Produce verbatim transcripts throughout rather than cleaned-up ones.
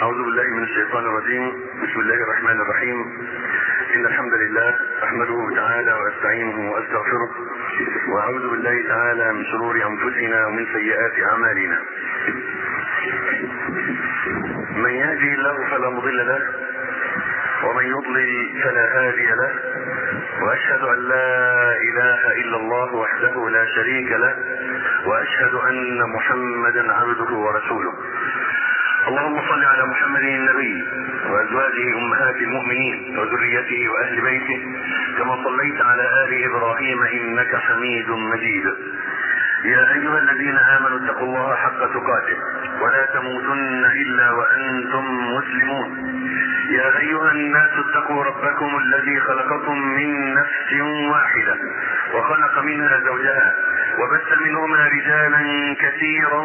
أعوذ بالله من الشيطان الرجيم. بسم الله الرحمن الرحيم. إن الحمد لله أحمده تعالى وأستعينه وأستغفره، وأعوذ بالله تعالى من شرور أنفسنا ومن سيئات أعمالنا. من يهدي الله فلا مضل له، ومن يضلل فلا هادي له، وأشهد أن لا إله إلا الله وحده لا شريك له، وأشهد أن محمدا عبده ورسوله. اللهم صل على محمد النبي وأزواجه أمهات المؤمنين وذريته وأهل بيته كما صليت على آل إبراهيم إنك حميد مجيد. يا أيها الذين آمنوا اتقوا الله حق تقاته ولا تموتن إلا وأنتم مسلمون. يا أيها الناس اتقوا ربكم الذي خلقكم من نفس واحدة وخلق منها زوجها وبث منهما رجالا كثيرا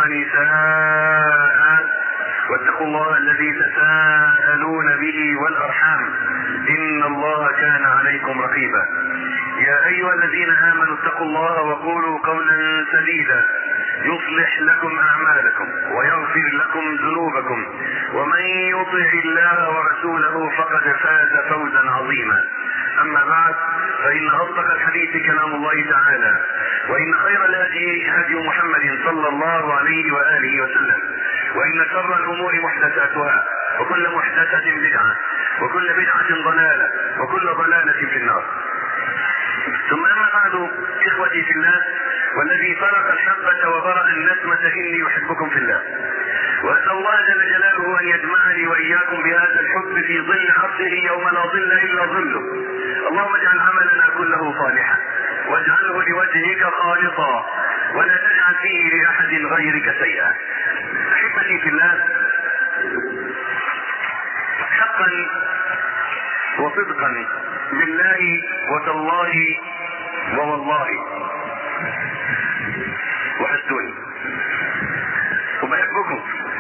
ونساء، واتقوا الله الذي تساءلون به والأرحام إن الله كان عليكم رقيبا. يا أيها الذين آمنوا اتقوا الله وقولوا قولا سديدا يصلح لكم أعمالكم ويغفر لكم ذنوبكم، ومن يطع الله ورسوله فقد فاز فوزا عظيما. أما بعد، فإن أصدق الحديث كلام الله تعالى، وإن خير الهدي هدي محمد صلى الله عليه وآله وسلم، وإن شر الأمور محدثاتها، وكل محدثة بدعة، وكل بدعة ضلالة، وكل ضلالة في النار. ثم أما بعد، إخوتي في الله، والذي فرق الحبة وبرأ النسمة إني يحبكم في الله، وأسأل الله جل جلاله أن يجمعني وإياكم بهذا الحب في ظل عرشه يوم لا ظل إلا ظله. اللهم اجعل عملنا كله صالحا، واجعله لوجهك خالصا، ولا تجعل فيه لأحد غيرك شيئا. أحبتي في الله، حقا وصدقا بالله وتالله ووالله وحسدوني وبحبكم،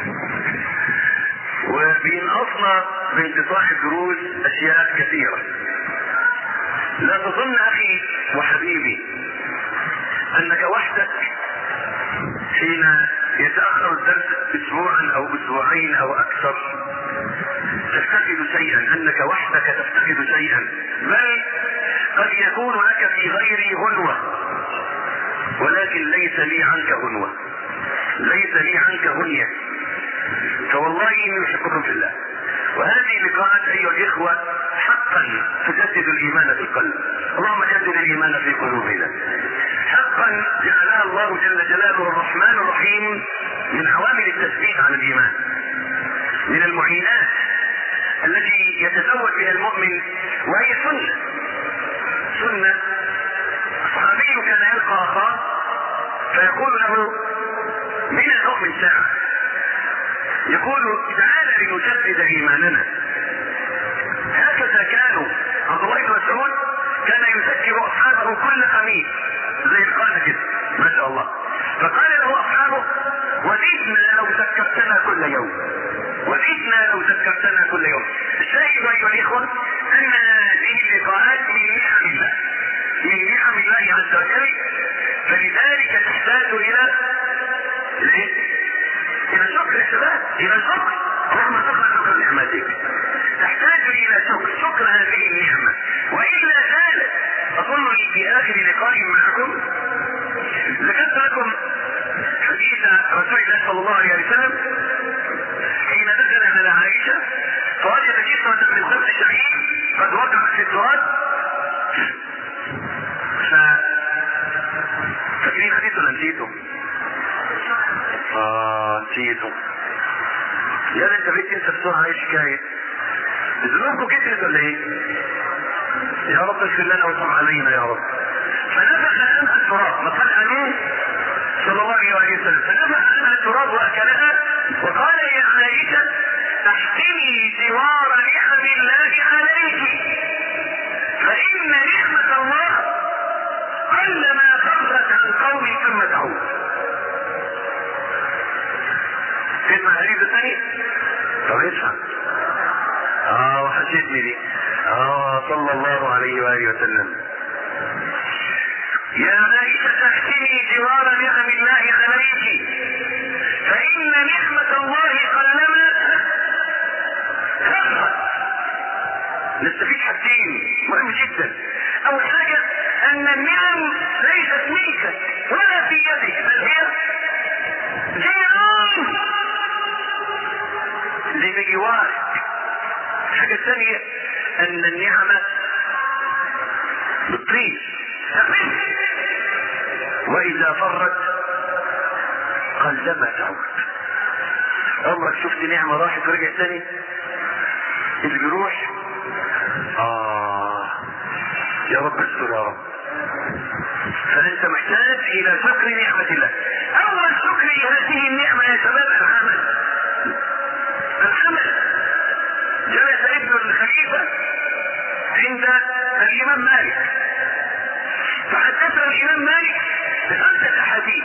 وبينقصنا بانقطاع الدروس أشياء كثيرة. لا تظن أخي وحبيبي أنك وحدك حين يتأخر الدرس أسبوعا أو أسبوعين أو أكثر تفتقد شيئا، أنك وحدك تفتقد شيئا، بل قد يكون لك في غيري غنوة، ولكن ليس لي عنك غنوة، ليس لي عنك غنية. فوالله إني أحبكم في الله، وهذه اللقاءات أيها الإخوة حقا تجدد الإيمان في القلب. اللهم جدد الإيمان في قلوبنا. حقا جعلها الله جل جلاله الرحمن الرحيم من عوامل التثبيت على الإيمان، من المعينات التي يتزود بها المؤمن، وهي سنة سنة صحابي كان يلقى أخاه فيقول له: من المؤمن ساعة، يقول: تعال لنجدد إيماننا. هكذا كانوا. عبد الله بن مسعود كان يذكر أصحابه كل خميس زي القاعدة كده، ما شاء الله. فقال له أصحابه: وددنا لو ذكرتنا كل يوم، وددنا لو ذكرتنا كل يوم. الشاهد أيها الإخوة أن هذه اللقاءات من نعم الله، من نعم الله عز وجل، فلذلك تحتاج إلى إلى شكر يا شباب، إلى شكر. اللهم شكر نعمتك، تحتاج إلى شكر شكر هذه النعمة، وإلا زالت. أظن في آخر لقاء معكم ذكرت لكم حديث رسول الله صلى الله عليه وسلم حين دخل على عائشة فوجد جسرة من خبز شعير قد وقعت في التراب. ف فاكرين حديثه ولا نسيته؟ اه نسيته. يا انت بيت انت بسرعة ايش حكاية؟ ذنوبكم كترت ولا ايه؟ يا رب اغفر لنا وتب علينا يا رب. فنفخ عنها التراب، نقل عليه صلى الله عليه وسلم، فنفخ عنها التراب واكلها وقال: يا عائشة احسني جوار نعم الله عليك، فإن نعمة الله قلما خرجت عن قوم ثم تعود. تسمع الحديث الثاني؟ طب اسمع. اه وحشتني دي. اه صلى الله عليه وآله وسلم: يا عائشة احسني جوار نعم الله عليك، فإن نعمة الله قلما نستفيد حاجتين مهم جدا. اول حاجة ان النعم ليست منك ولا في يدك، بل هي جيران لجوارك. الحاجة الثانية ان النعمة بتطير واذا فرت قلما تعود. عمرك شفت نعمة راحت ورجعت تاني؟ اللي بيروح اه يا رب استر يا رب. فانت محتاج الى شكر نعمة الله. اول شكر لهذه النعمة يا شباب العمل. العمل. جلس ابن الخليفة عند الامام مالك فحدثنا الامام مالك بخمسة احاديث،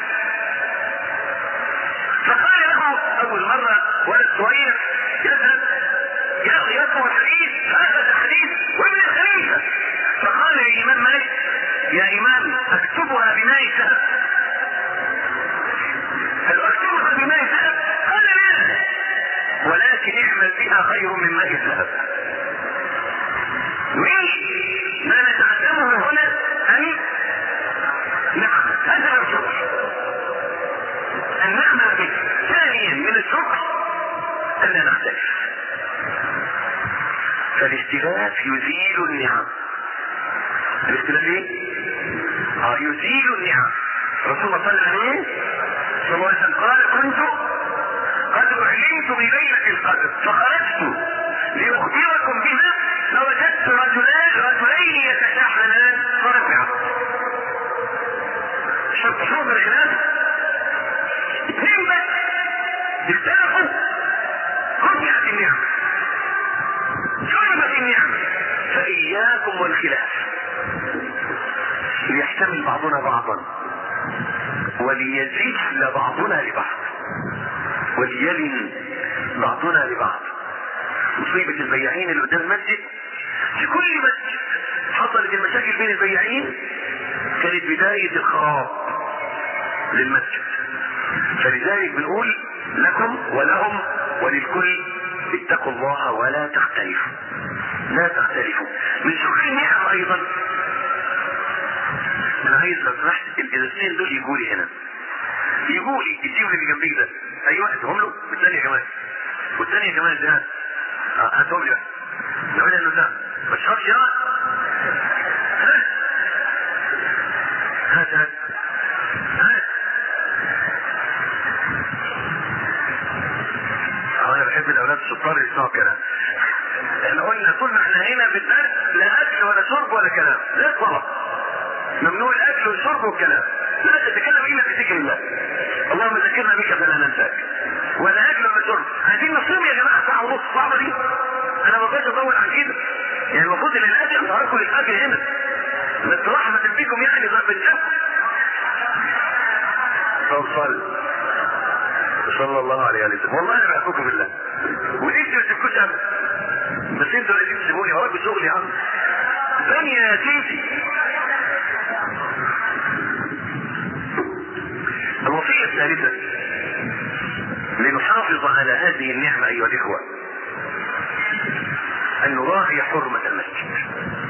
فقال له اول مرة ولد صغير يذهب يذكر الحديث هذا الحديث وابن الخليفة، فقال للامام مالك يا امام اكتبها بماء الذهب. قال اكتبها بماء الذهب؟ قال لا، ولكن اعمل بها خير من ماء الذهب. ما نتعلمه هنا ان نعمل، هذا هو الشكر، ان نعمل به. ثانيا من الشكر ان لا نختلف. فالاختلاف يزيل النعم. الاختلاف ايه؟ اه يزيل النعم. رسول الله صلى الله عليه صلى الله عليه وسلم قال كنت قد اعلمت بليلة القدر فخرجت لاخبركم بها فوجدت رجلان رجلين يتشاحنان فرجعا. شوف شوف الخلاف، اثنين بس اختلفوا رجعت النعم شربت النعم. فاياكم والخلاف، ليحتمل بعضنا بعضا وليزيد بعضنا لبعض وليلن بعضنا لبعض. مصيبة البياعين اللي قدام المسجد، في كل مسجد حصلت المشاكل بين البياعين كانت بداية الخراب للمسجد. فلذلك بنقول لكم ولهم وللكل اتقوا الله ولا تختلفوا، لا تختلفوا. من شكر النعم ايضا انا عايز لو سمحت الاثنين دول يجوا لي هنا، يجوا لي يجيبوا اللي جنبيك ده. اي واحد هم له والثاني يا جماعه والثاني يا جماعه ده هاتهم لي بقى. نقول انه ده ما تشربش يا هات هات هات هات. انا بحب الاولاد الشطار اللي يسمعوا كلام. احنا قلنا طول ما احنا هنا بالدرس لا اكل ولا شرب ولا كلام، لا طلب، ممنوع الاكل والشرب والكلام، لا تتكلم الا بذكر الله. اللهم ذكرنا بك فلا ننساك. ولا اكل ولا شرب. عايزين نصوم يا جماعه ساعه ونص صعبه دي. انا ما بقدرش اطول عن كده. يعني المفروض ان الاكل هاكل الاكل هنا بس رحمه بكم يعني ضرب الجنب. صل صلى الله عليه وسلم. والله انا بحبكم بالله وليش ما تسيبكوش ابدا، بس انتوا اللي تسيبوني وراكم شغل يا عم. ثانيه يا سيدي، الوصية الثالثة لنحافظ على هذه النعمة أيها الإخوة أن نراعي حرمة المسجد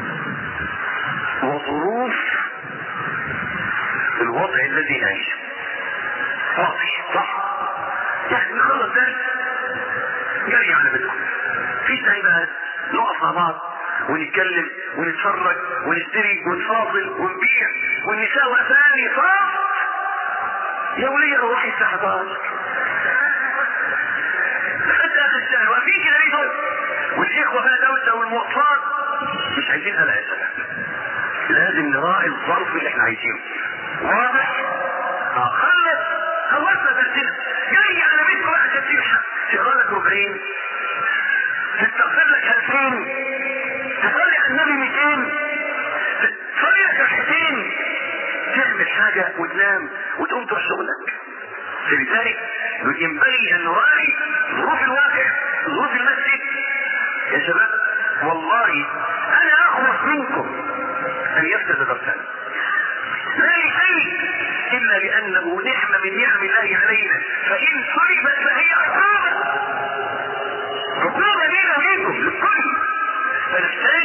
وظروف الوضع الذي نعيشه. واضح صح؟ يعني نخلص درس جري على بيتكم في سايبات نقف مع بعض ونتكلم ونتفرج ونشتري ونفاصل ونبيع والنساء وثاني صح يا ولي روحي الساعة حداشر لحد اخر الشهر واقفين كده ليه دول والاخوة بقى دوشة والمواصلات مش عايزين هلا يا شباب. لازم نراعي الظرف اللي احنا عايزينه. واضح؟ اه خلص خلصنا درسنا جاي على بيتكم بقى عشان تلحق تقرا ربعين تستغفر لك ألفين تصلي على النبي مئتين تصلي لك ركعتين تعمل حاجة وتنام وتقوم تروح شغلك. لذلك ينبغي ان نراعي ظروف الواقع ظروف المسجد. يا شباب والله انا اخوف منكم ان يفسد درسنا لا لشيء الا لانه نعمة من نعم الله علينا، فان صرفت فهي عقوبة عقوبة لنا ومنكم للكل. فنحتاج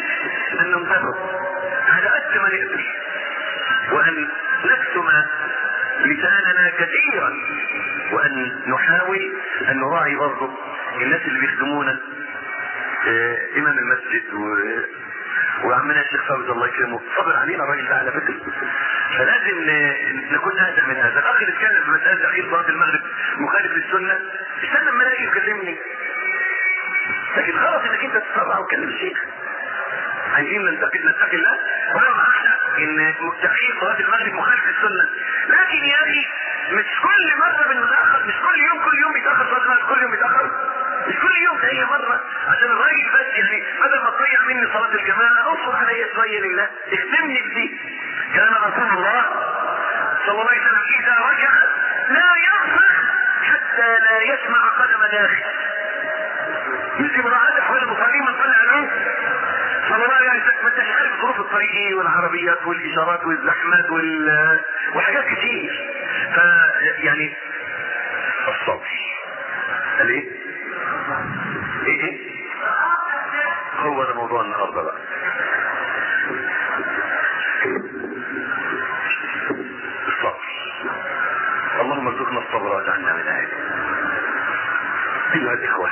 كثيرا، وان نحاول ان نراعي برضه الناس اللي بيخدمونا، اه امام المسجد و... وعمنا الشيخ فوزي الله يكرمه صبر علينا الراجل ده على فكره، فلازم نكون اهدى من هذا. الاخ اللي اتكلم في مساله اخير صلاه المغرب مخالف للسنه، استنى لما الاقي يكلمني، لكن خلاص انك انت تتسرع وتكلم الشيخ. عايزين نتقي نتقي الله، ولو معنا ان تاخير صلاه المغرب مخالف للسنه، لكن يا اخي مش كل مره بنتاخر، مش كل يوم كل يوم بيتاخر صلاه المغرب، كل يوم بيتاخر، مش كل يوم، ده هي مره عشان الراجل بس يعني بدل ما تضيع مني صلاه الجماعه اصبر عليا شويه لله، اختمني بدي. كان رسول الله صلى الله عليه وسلم اذا رجع لا يصرخ حتى لا يسمع قدم داخل. يجي مراعاه احوال المصلين من طلع له صلى الله عليه وسلم، ما انتش عارف ظروف الطريق ايه والعربيات والاشارات والزحمات وال... وحاجات كتير، ف يعني الصبر. قال ايه؟ ايه ايه؟ هو ده موضوع النهارده بقى. الصبر. اللهم ارزقنا الصبر واجعلنا من اهله. ايها الاخوه،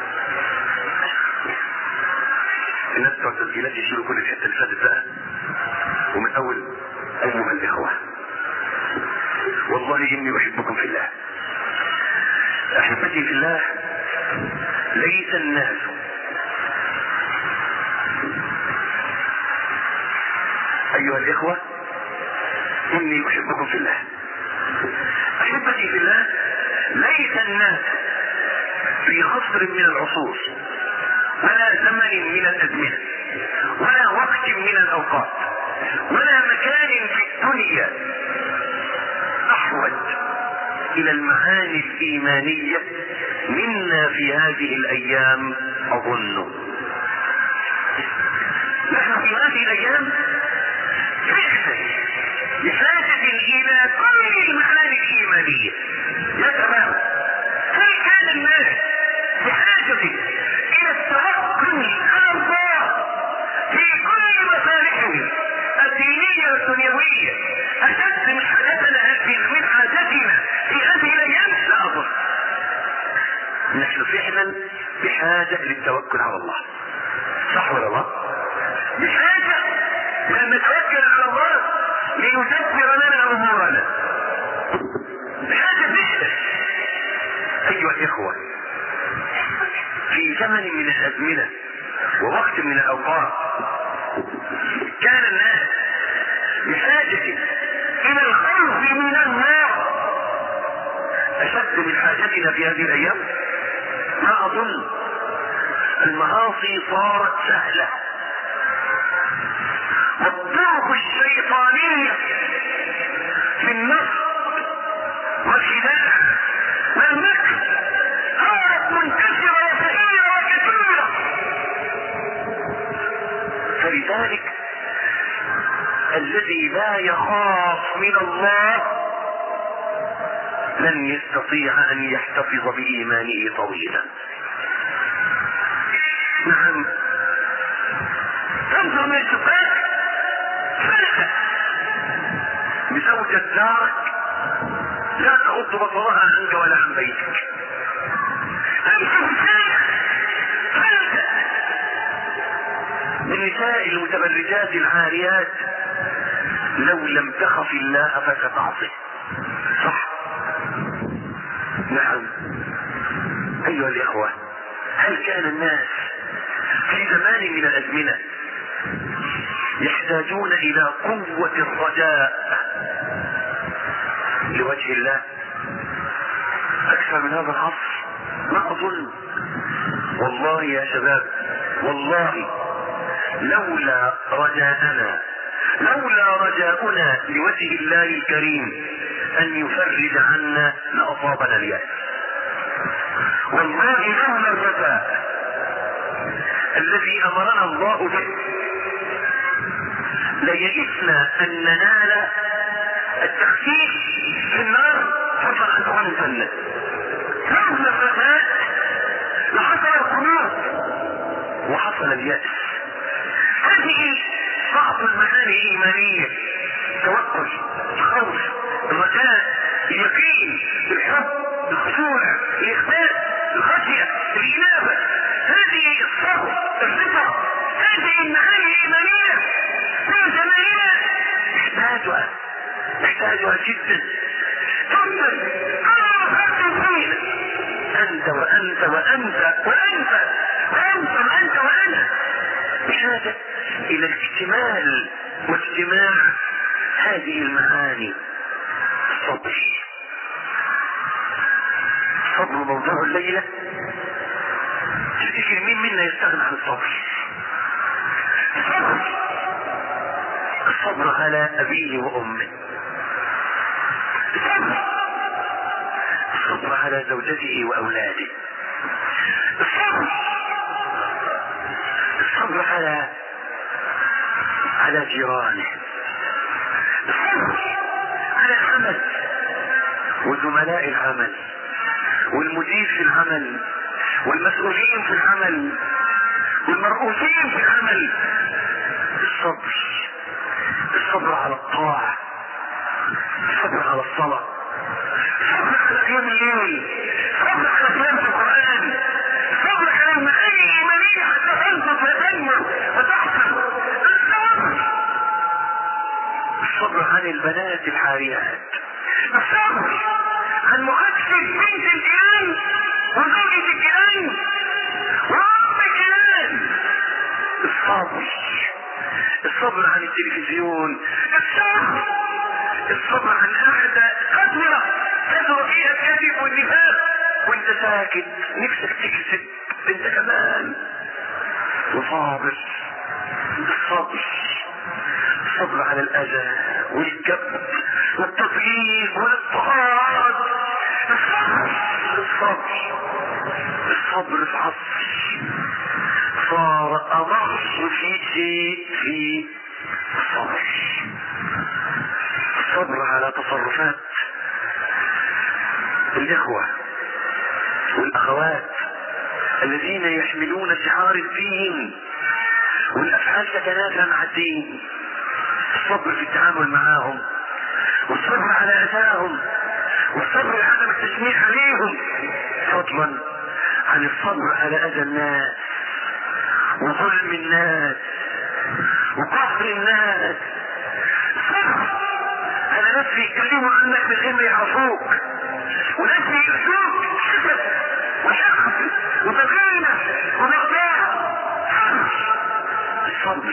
الناس بتوع التسجيلات يشيلوا كل الحته اللي فاتت بقى، ومن اول ايها الاخوه والله اني احبكم في الله. احبتي في الله ليس الناس ايها الاخوه اني احبكم في الله. احبتي في الله ليس الناس في عصر من العصور ولا زمن من الازمنه ولا وقت من الاوقات ولا مكان في الدنيا احوج الى المعاني الايمانيه منا في هذه الايام اظن. نحن في هذه الايام بحاجة الى كل المعاني الايمانيه. يا تمام، هل كان الناس بحاجة الى التوكل على الله في كل مصالحهم الدينيه والدنيويه اشد من حاجتنا من حاجتنا في هذه الايام؟ لا اظن. نحن فعلا بحاجه للتوكل على الله، صح ولا لا؟ بحاجه لان نتوكل على الله ليدبر لنا امورنا، بحاجه فعلا. ايها الاخوه، في زمن من الازمنه ووقت من الاوقات كان الناس بحاجه الى الخوف من الله اشد من حاجتنا في هذه الايام. ما اظن. المعاصي صارت سهله، والطرق الشيطانيه في النصب والخداع والمكر صارت منتشره وسهيله وكثيره، فلذلك الذي لا يخاف من الله لن يستطيع ان يحتفظ بايمانه طويلا. نعم، تنظر من الشباك فرقة بزوجة جارك لا تغض بصرها عنك ولا عن بيتك. تمشي فرقة النساء المتبرجات العاريات لو لم تخف الله فستعصي، صح؟ نعم. ايها الاخوة، هل كان الناس في زمان من الازمنة يحتاجون الى قوة الرجاء لوجه الله اكثر من هذا العصر؟ ما اظن. والله يا شباب، والله لولا رجاءنا لولا رجاؤنا لوجه الله الكريم ان يفرج عنا لاصابنا اليأس. والله لولا الرجاء الذي امرنا الله به ليئسنا ان ننال التخفيف في النار فضلا عن دخول الجنه. لولا الرجاء لحصل القنوط وحصل اليأس. هذه بعض المعاني الايمانيه: توكل، خوف، رجاء، اليقين، الحب، الخشوع، الاخبات، الخشيه، الانابه، هذه الصبر، الرضا، هذه المعاني الايمانيه في زماننا نحتاجها نحتاجها جدا. ثم انا فرد فينا انت وانت وانت وانت وانت وانت وانا بحاجه الى الاكتمال واجتماع هذه المعاني. الصبر الصبر موضوع الليله. تفتكر مين منا يستغنى عن الصبر؟ الصبر الصبر على ابيه وامه، الصبر الصبر على زوجته واولاده، الصبر الصبر على على جيرانه، الصبر على العمل وزملاء العمل والمدير في العمل والمسؤولين في العمل والمرؤوسين في العمل. الصبر الصبر على الطاعة، الصبر على الصلاة، الصبر على قيام الليل، الصبر على قيام القرآن، الصبر على المعاني الإيمانية حتى تنقص وتنمر وتحصل. الصبر الصبر عن البنات الحاريات، الصبر عن مقدسة بنت الجيران وزوجة الجيران وأم الجيران. الصبر الصبر عن التلفزيون، الصبر الصبر عن قعدة قذرة كثر فيها الكذب والنفاق وانت ساكت نفسك تكذب انت كمان وصابر. الصبر الصبر على الاذى والكبت والتضييق والاضطهاد. الصبر الصبر الصبر في عصر صار أضعف في شيء في الصبر. الصبر على تصرفات الإخوة والأخوات الذين يحملون شعار الدين والأفعال تتنافى مع الدين. الصبر في التعامل معهم والصبر على أذاهم والصبر على عدم التسميع عليهم، فضلا عن الصبر على أذى الناس وظلم الناس وقهر الناس. صبر على ناس يتكلموا عنك من غير ما يعرفوك وناس يؤذوك حسد وحقد وتغيير ومغفرة. الصبر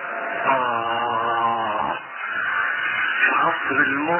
آه في عصر المر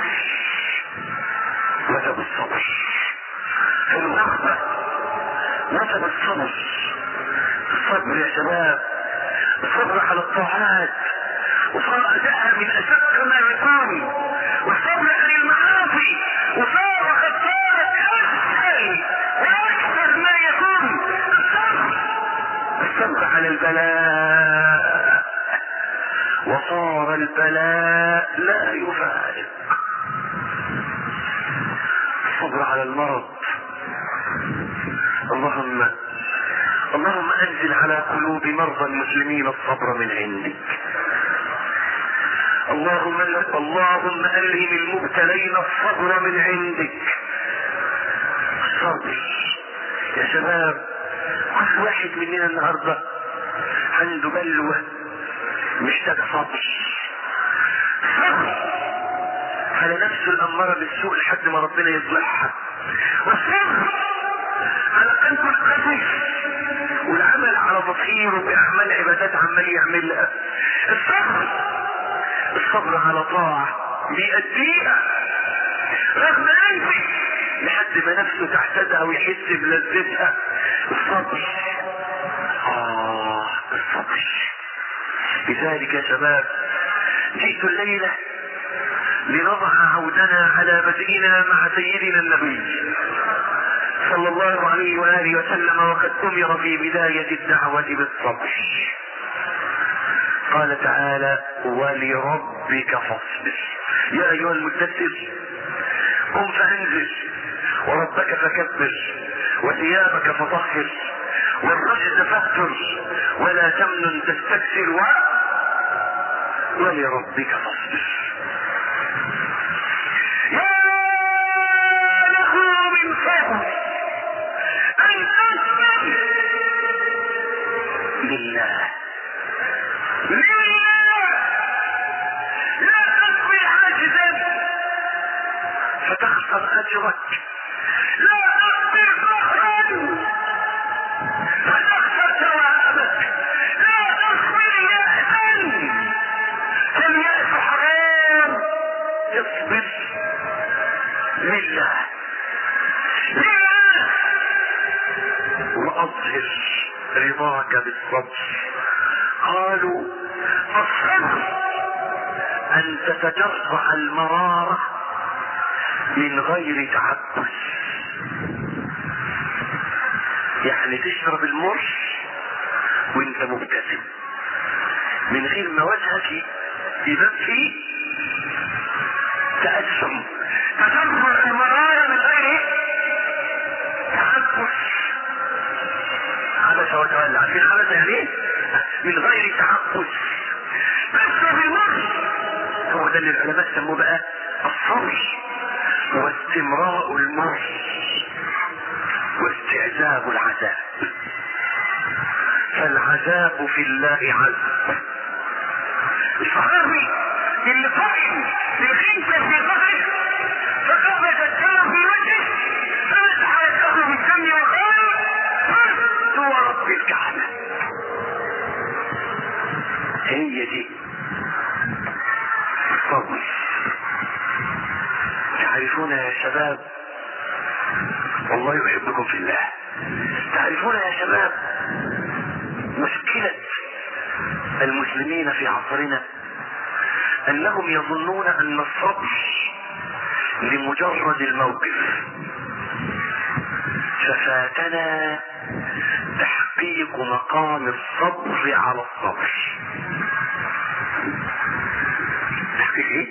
وجب الصبر، في الغربة وجب الصبر. الصبر يا شباب الصبر على الطاعات وصار أداءها من أشق ما يكون، والصبر عن المعاصي وصار قد صارت أسهل وأكثر ما يكون. الصبر الصبر على البلاء وصار البلاء لا يفارق. الصبر على المرض. اللهم اللهم انزل على قلوب مرضى المسلمين الصبر من عندك. اللهم اللهم الهم المبتلين الصبر من عندك. الصبر يا شباب كل واحد مننا النهارده عنده بلوى محتاج صبر. صبر على نفسه الاماره بالسوء لحد ما ربنا يصلحها، والصبر على قلبه القسيس والعمل على تطهيره باعمال عبادات عمال يعملها. الصبر الصبر على طاعه بيأديها رغم انفه لحد ما نفسه تحتدها ويحس بلذتها. الصبر آه الصبر. لذلك يا شباب جئت الليلة لنضع عودنا على بدئنا مع سيدنا النبي صلى الله عليه وآله وسلم، وقد أمر في بداية الدعوة بالصبر. قال تعالى ولربك فاصبر. يا أيها المدثر قم فأنذر وربك فكبر وثيابك فطهر والرجل فاهجر ولا تمنن تستكثر و... ولربك فاصبر. يا اجرك، لا تخسر فخرا فتخسر ثوابك، لا تصبر يأسا فاليأس حرام، اصبر لله لله واظهر رضاك بالصبر. قالوا الصبر ان تتجرع المرارة من غير تعبس، يعني تشرب المر وانت مبتسم من غير ما وجهك يبان فيه تأثم، تجرع المرارة من غير تعبس. عبس وتولى، عارفين عبس يعني ايه؟ من غير تعبس تشرب المر. هو ده اللي العلماء سموه بقى الصبر واستمراء المر واستعذاب العذاب. فالعذاب في الله عز. الصحابي اللي فهم بالخنسة في ظهره فقفز الدم في وجهه فمسح يده بالدم وقال قلت ورب الكعبة. هي دي الصبر. تعرفون يا شباب، والله يحبكم في الله، تعرفون يا شباب مشكلة المسلمين في عصرنا انهم يظنون ان الصبر لمجرد الموقف، ففاتنا تحقيق مقام الصبر على الصبر. تحقيق ايه؟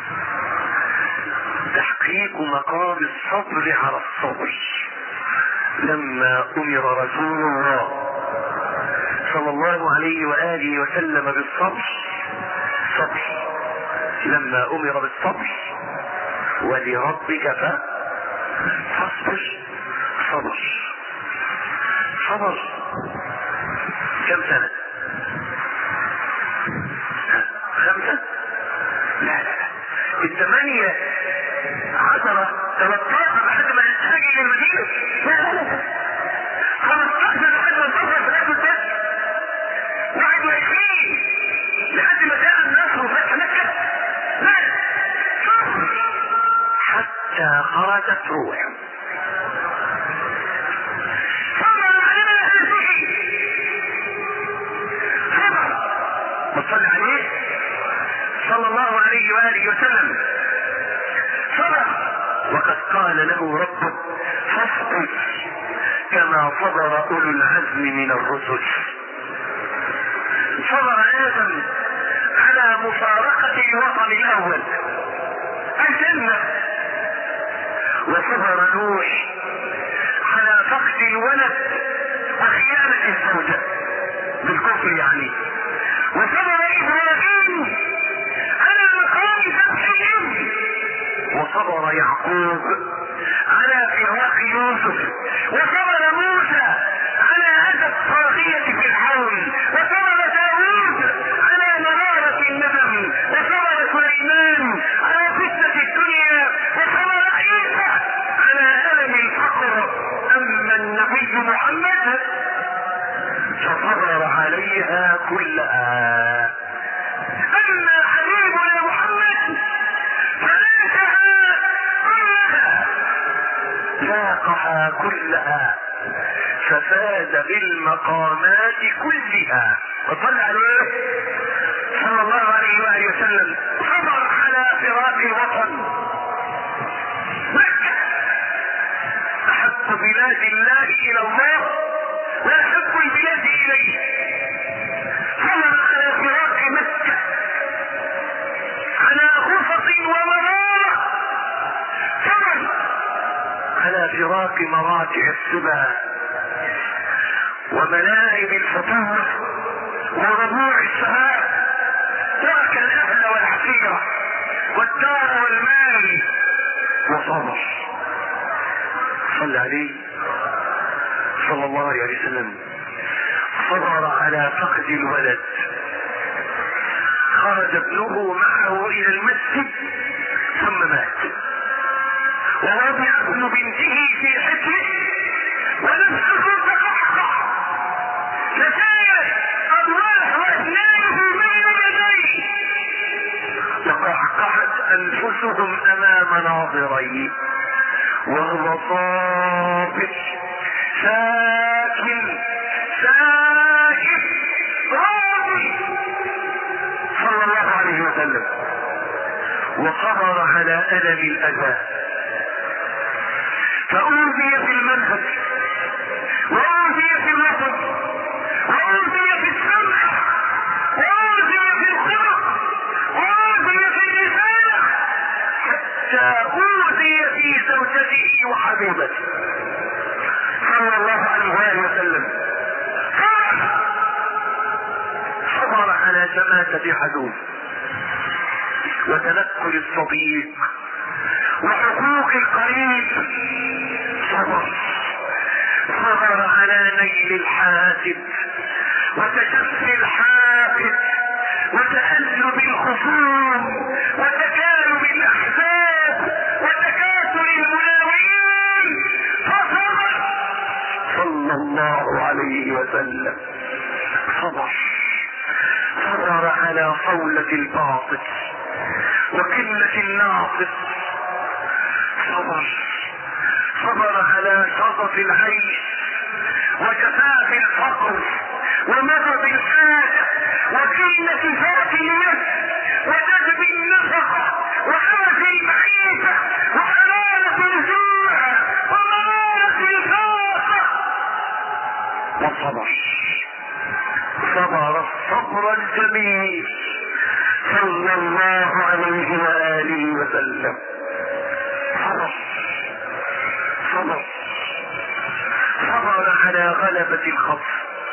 تحقيق مقام الصبر على الصبر. لما امر رسول الله صلى الله عليه وآله وسلم بالصبر صبر، لما امر بالصبر ولربك فاصبر صبر. صبر كم سنة؟ خمسة؟ لا لا لا الثمانية عشرة ثلاثة لحد ما يحتاج للمدينة. لا لا لا خمستاشر لحد ما انتصر في نفس البلد، واحد وعشرين لحد ما جاء النصر وفتح مكة. لا صبر حتى خرجت روحه. صبر علينا اهل الفقه، صبر وصل عليه صلى الله عليه وآله وسلم صبر، وقد قال له ربه فاصبر كما صبر اولو العزم من الرسل. صبر آدم على مفارقة الوطن الأول الجنة، وصبر نوح على فقد الولد وخيانة الزوجة بالكفر يعني، وصبر إبراهيم على مقام فتحهم، وصبر يعقوب على فراق يوسف، وصبر موسى على أذى الطاغية فرعون، وصبر داوود على مرارة الندم، وصبر سليمان على فتنة الدنيا، وصبر عيسى على ألم الفقر. أما النبي محمد فصبر عليها كلها. أما حبيبنا محمد فلاتها كلها، ذاقها كلها، ففاز بالمقامات كلها. وصلى عليه صلى الله عليه وآله وسلم. صبر على فراق الوطن. مكة أحب بلاد الله إلى الله وأحب البلاد إليه. صبر على فراق مكة على غصص ومرارة، صبر على فراق مراتع السبا وملاعب الفطور وربوع السماء، ترك الاهل والعشيرة والدار والمال وصبر. صلى عليه صلى الله عليه وسلم. صبر على فقد الولد، خرج ابنه معه الى المسجد ثم مات، ووضع ابن بنته في حجره ونفسه تقعقع فسالت أضواء وأسنانه بين يديه تقعقعت أنفسهم أمام ناظريه وهو صابر ساكن ساكت راضي صلى الله عليه وسلم. وصبر على ألم الأذى فأوذي في المنهج وأوذي في الوسط وأوذي في السمع وأوذي في الخلق وأوذي في الرسالة حتى أوذي في زوجته وحبيبته صلى الله عليه وآله وسلم. صبر على شماتة عدو وتنكل الصديق وحقوق القريب. صبر صبر على نيل الحاسد وتشفي الحاسد وتألب الخصوم وتكالب الأحزاب وتكاثر المناوئين فصبر صلى الله عليه وسلم. صبر صبر على صولة الباطل وقلة الناصر. صبر صبر على شطط العيش وجفاف الفقر ومرض الحاجة وقلة ذات اليد وجذب النفقة وحرج المعيشة وحرارة الجوع ومرارة الفاقة. وصبر صبر الصبر الجميل صلى الله عليه وآله وسلم. صبر صبر صبر على غلبة الخطر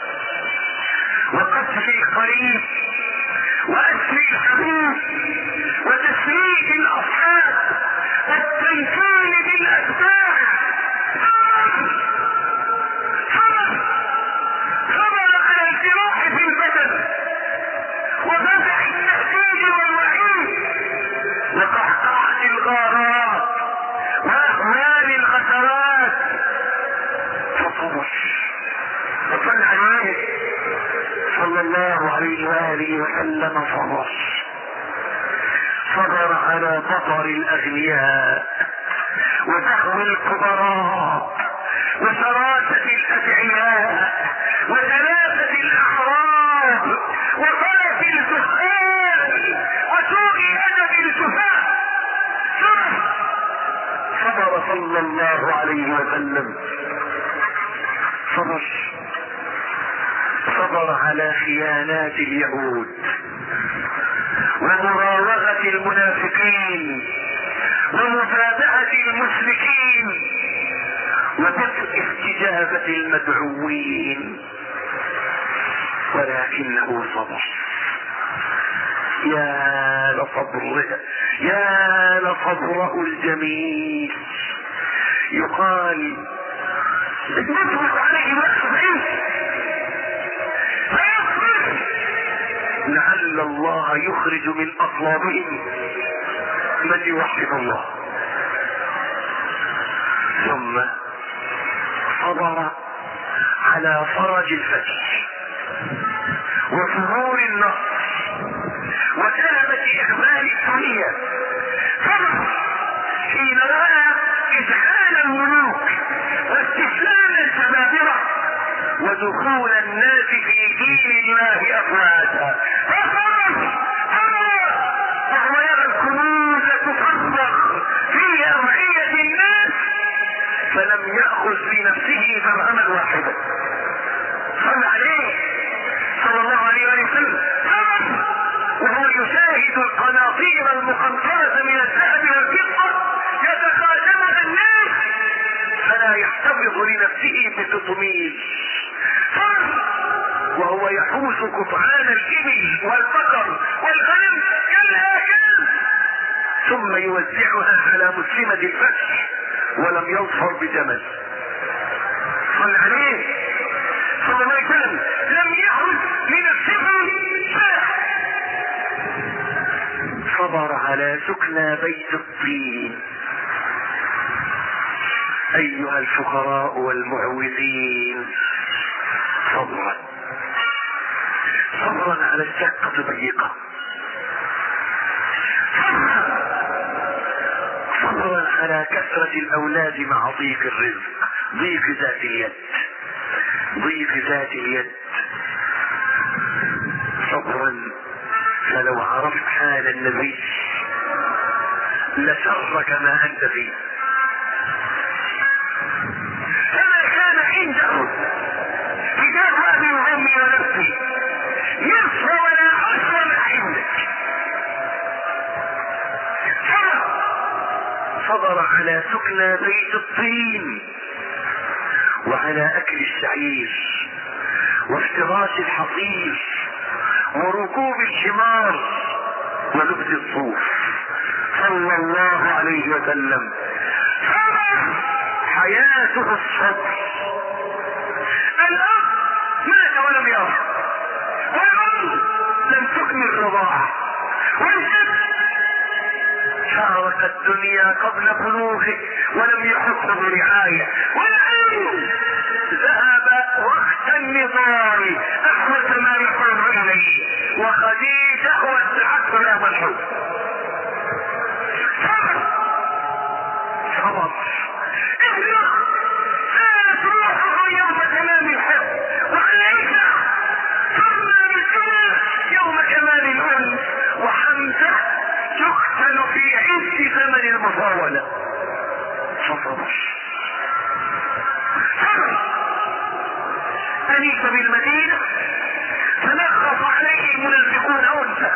وقتل القريب وأسر الحبيب وتسريح الأصحاب والتنكيل بالأتباع. صبر صبر صبر على الجراح في البدن وبدع التهديد والوعيد وقحقحة الغارات وأهوال الغسرات. فصبر وصل عليه صلى الله عليه وآله وسلم. صبر صبر على بطر الأغنياء وسهو الكبراء وشراسة الأدعياء وثلاثة الأعراض وغلط الجهال وسوء أدب الجهال. صبر صلى الله عليه وسلم. صبر صبر على خيانات اليهود ومراوغة المنافقين ومتابعة المشركين وبدء استجابة المدعوين. ولكنه صبر. يا لصبره يا لصبره الجميل. يقال اطلق عليه وأخذ فيصبر لعل الله يخرج من أصلابهم من يوحد الله. ثم صبر على فرج الفتح وظهور النصر وكلمة إقبال الدنيا. صبر حين رأى إذعان الملوك واستسلام الجبابرة ودخول الناس في دين الله أفواجا. فصبر وهو يرى الكنوز تفرغ في أوعية الناس فلم يأخذ لنفسه درهما واحدا. صلى عليه صلى الله عليه وسلم. صبر وهو يشاهد القناطير المقنطرة من الذهب والفضة يتخاذلها الناس فلا يحتفظ لنفسه بتطميل. صبر وهو يحوز قطعان الإبل والبقر والغنم كالآكل ثم يوزعها على مسلمة الفتح ولم يظفر بجمل. صلى عليه صلى الله عليه وسلم. لم يحوز لنفسه شيء. صبر على سكنى بيت الطين ايها الفقراء والمعوزين صبرا صبرا على الشقة ضيقة، صبرا على كثرة الاولاد مع ضيق الرزق، ضيق ذات اليد، ضيق ذات اليد. صبرا، فلو عرفت حال النبي لسرك ما انت فيه. فما كان عنده كتاب ابي وامي ونفسي نصف ولا عشر ما عندك. صبر على سكنى بيت الطين، وعلى اكل الشعير، وافتراش الحصير، وركوب الحمار، ولبس الصوف صلى الله عليه وسلم. حياته الصبر. الاب مات ولم يرى، والام لم تكمل رضاعه، والجد شارك الدنيا قبل بلوغه ولم يحط برعايه، والعين ذهب وقت النضال احوج ما يكون اليه، وخديجه ودعته له الحب. صبر صبر. اهلك كانت روحه يوم تمام الحب، وعليك ثم بالسنة يوم كمال الأنس، وحمزة يقتل في عز ثمن المفاولة. فصبر صبر. أنيس بالمدينة فنخف عليه المنافقون أنثى،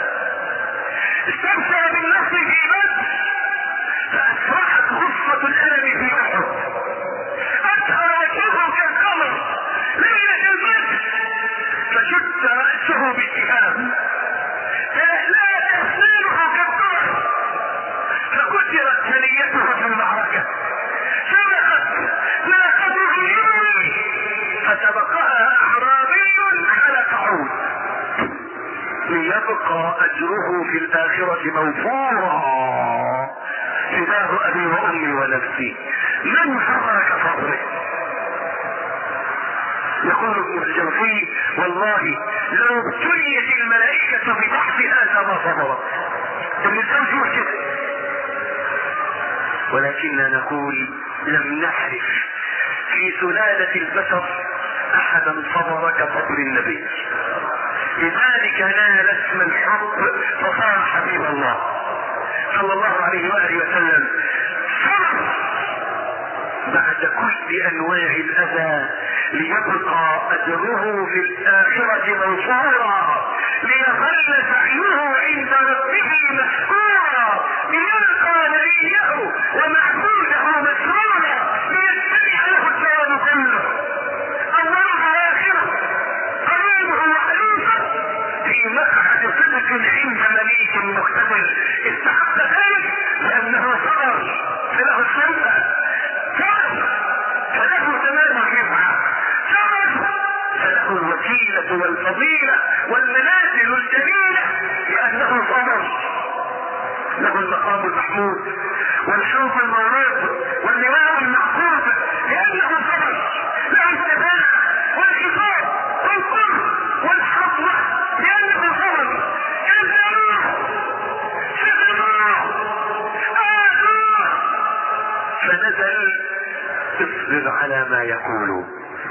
استبشر بالنصر في بدر فأسرعت غصة الألم في أحد، أسهر وجهه كالقمر ليلة البدر فشد رأسه بالسهام، فأهلات أسنانه كالقمر فكسرت ثنيته في المعركة، سبقت ناقته يمني فسبقها أعرابي على قعود، ليبقى أجره في الآخرة موفورا. فداه أبي وأمي ونفسي، من حرك صبره؟ يقول ابن الجوزي والله لو ابتليت الملائكة ببحث هذا ما صبرت. ابن الجوزي كده، ولكننا نقول لم نعرف في سلالة البشر احدا صبر كصبر النبي، لذلك نال اسم الحب فصار حبيب الله صلى الله عليه وآله وسلم. صبر بعد كل انواع الاذى ليبقى اجره في الاخرة موفورا، ليظل سعيه عند ربه مشكورا، ليلقى نبيه ومعبوده مسرورا، ليتبع له الكون كله الله واخره قريبه وحليفه في مقعد صدق عند مليك مقتدر. استحق ذلك لانه صبر فله الجنه، صبر فله تمام الرفعه، صبر فله الوسيله والفضيله والمنازل الجميله، لانه صبر له المقام المحمود والحوض المورود واللواء المحفوظ، لانه صبر له الشفاعه والحفاظ والقرب والحظوه، لانه صبر. كذبوه شتموه آذوه فنزل اصبر على ما يقولون.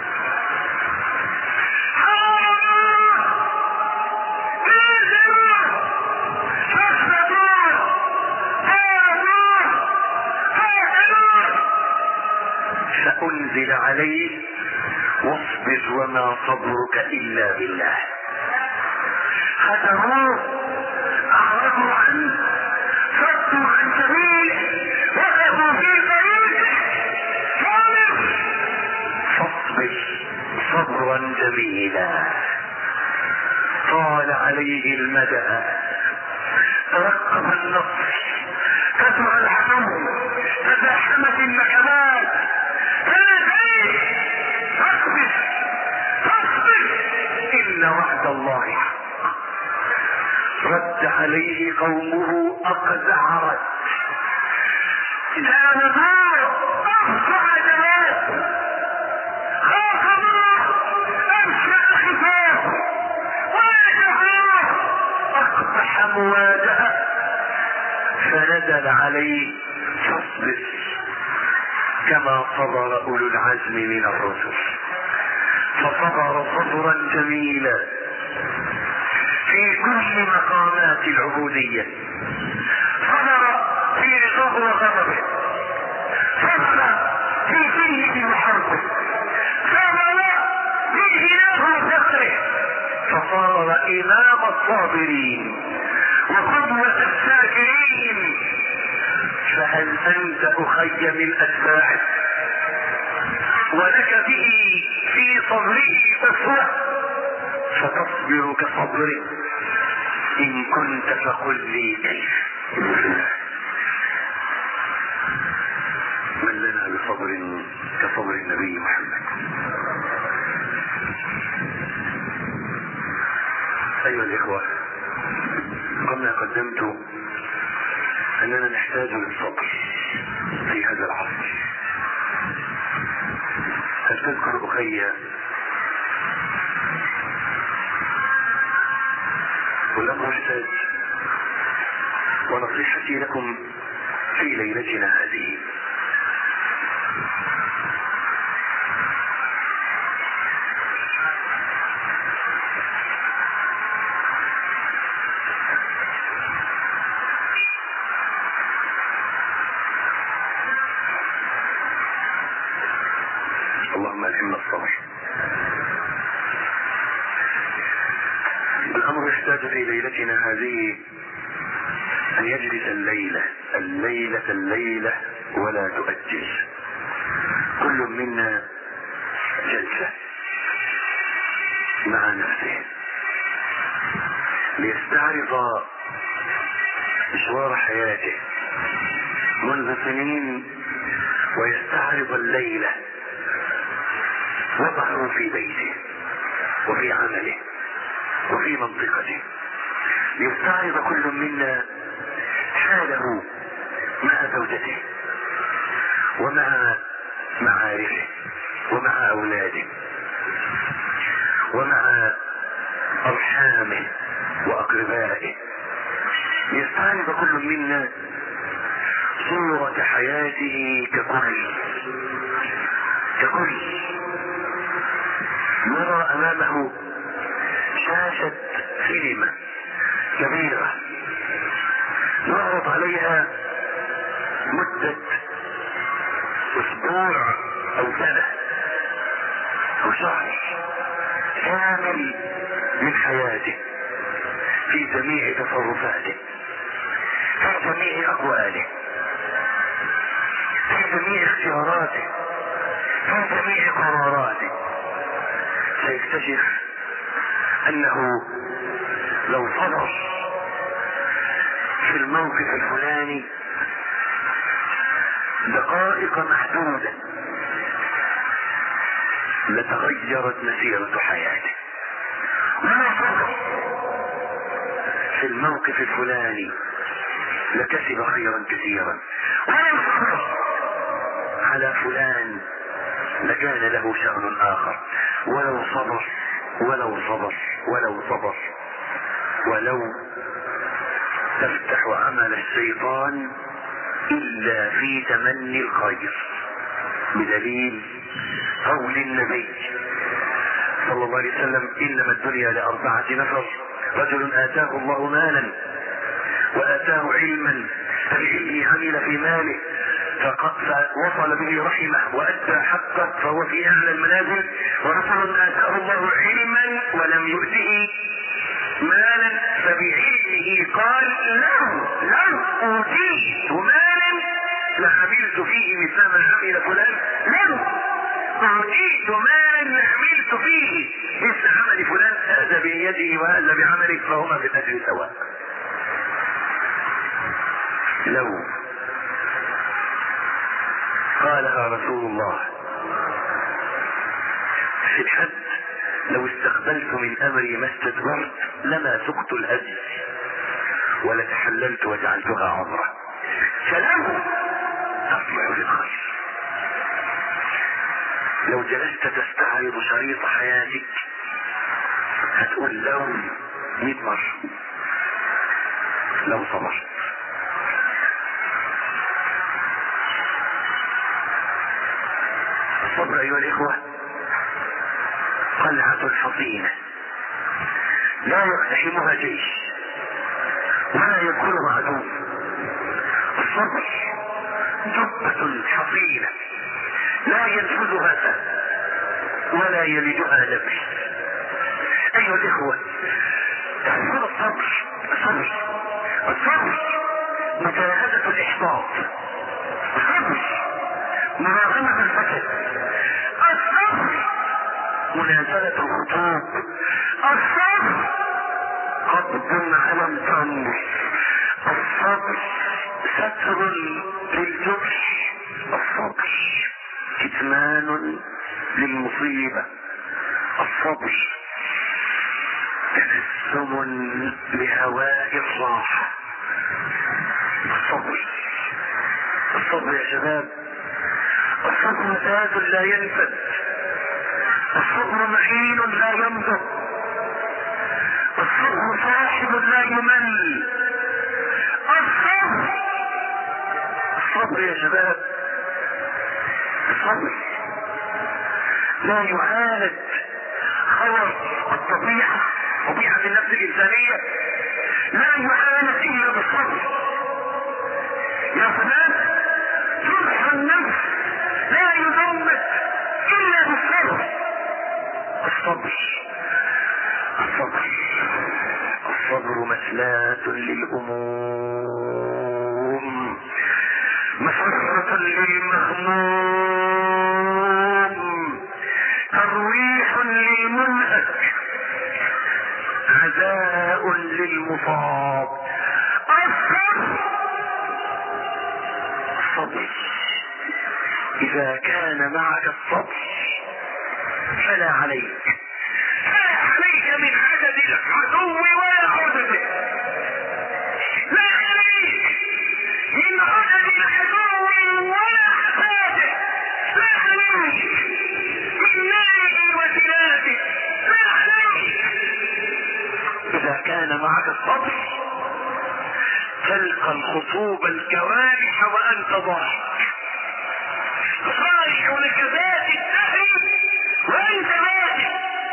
فأنزل عليه واصبر وما صبرك إلا بالله. خدعوه، أعرضوا عنه، صدوا عن سبيله، وقفوا في طريقه، صبر فاصبر صبرا جميلا. طال عليه المدى، ترقب النصر، كثر الحمل، تزاحمت المكانات، فنزل فاصبر فاصبر إن وعد الله حق. رد عليه قومه أقزع رد، لا نزور أفضل عليه فاصبر كما صبر اولو العزم من الرسل. فصبر صبرا جميلا في كل مقامات العبودية، صبر في رضاه وغضبه، صبر في سره وحربه، صبر في غناه وفقره، فصار امام الصابرين وقدوة الساكرين. فهل انت اخي من اتباعه ولك به في صبره اسوة فتصبر كصبره؟ ان كنت فقل لي كيف. من لنا بصبر كصبر النبي محمد. ايها الاخوة، كما قدمت اننا نحتاج للصبر في هذا العصر. هل تذكر اخي والامر احتاج، ونصيحتي لكم في ليلتنا هذه اللهم الهمنا الصبر. الامر يحتاج في ليلتنا هذه ان يجلس الليلة الليلة الليلة ولا تؤجل. كل منا جلسة مع نفسه ليستعرض مشوار حياته منذ سنين، ويستعرض الليلة وضعه في بيته وفي عمله وفي منطقته. ليستعرض كل منا حاله مع زوجته ومع معارفه ومع اولاده ومع ارحامه واقربائه. ليستعرض كل منا صورة حياته ككل ككل يرى امامه شاشة سينما كبيرة يعرض عليها مدة اسبوع او سنة او شهر كامل من حياته، في جميع تصرفاته، في جميع اقواله، في جميع اختياراته، في جميع قراراته. سيكتشف انه لو صبر في الموقف الفلاني دقائق محدودة لتغيرت مسيرة حياته، ولو صبر في الموقف الفلاني لكسب خيرا كثيرا، ولو صبر على فلان لكان له شأن آخر. ولو صبر ولو صبر ولو صبر ولو تفتح عمل الشيطان إلا في تمني الخير، بدليل قول النبي صلى الله عليه وسلم: إنما الدنيا لأربعة نفر: رجل آتاه الله مالا وآتاه علما فبعلمه عمل في ماله فوصل به رحمه وأدى حقه فهو في أعلى المنازل، ورجل آتاه الله علما ولم يؤته مالا فبعلمه قال: لو لو أوتيت مالا لعملت فيه مثل ما عمل فلان، لو أوتيت مالا لعملت فيه مثل عمل فلان. هذا بيده وهذا بعمله فهما في الأجر سواء. لو قالها رسول الله في الحج: لو استقبلت من امري ما استدبرت لما سقت الهدي ولتحللت وجعلتها عمره. فلو تصلح للخير. لو جلست تستعرض شريط حياتك هتقول لو مئة مرة لو صبرت الصبر ايها الاخوة قلعة حصينة لا يقتحمها جيش ولا يدخلها عدو. الصبر جبة حصينة لا ينفذها سهم ولا يلدها نبي. ايها الاخوة تحصل الصبر الصبر الصبر مجاهدة الاحباط، الصبر مراغمة الفشل، الصبر منازلة الخطوب، الصبر قبض على التمر، الصبر ستر للجرح، الصبر كتمان للمصيبة، الصبر تبسم لهواء الراحة. الصبر الصبر يا شباب، الصبر زاد لا ينفد، الصبر معين لا ينضب، الصبر صاحب لا يمل. الصبر الصبر يا شباب، الصبر لا يعالج خور الطبيعة، طبيعة النفس الإنسانية لا يعالج إلا بالصبر. يا فلان جرح النفس لا يضمد إلا بالصبر. الصبر الصبر الصبر مسلاة للأموم، مسرة للمهموم، ترويح للمنهك، عزاء للمصاب. الصبر الصبر إذا كان معك الصبر فلا عليك فلا عليك من عدد العدو ولا عدده، لا عليك من عدد العدو ولا عتاده، لا عليك من ناره وسلاته، لا عليك. إذا كان معك الصبر تلقى الخطوب الكوارح وأنت ضاحك، تصارح لكبات الدهر وأنت ماشي.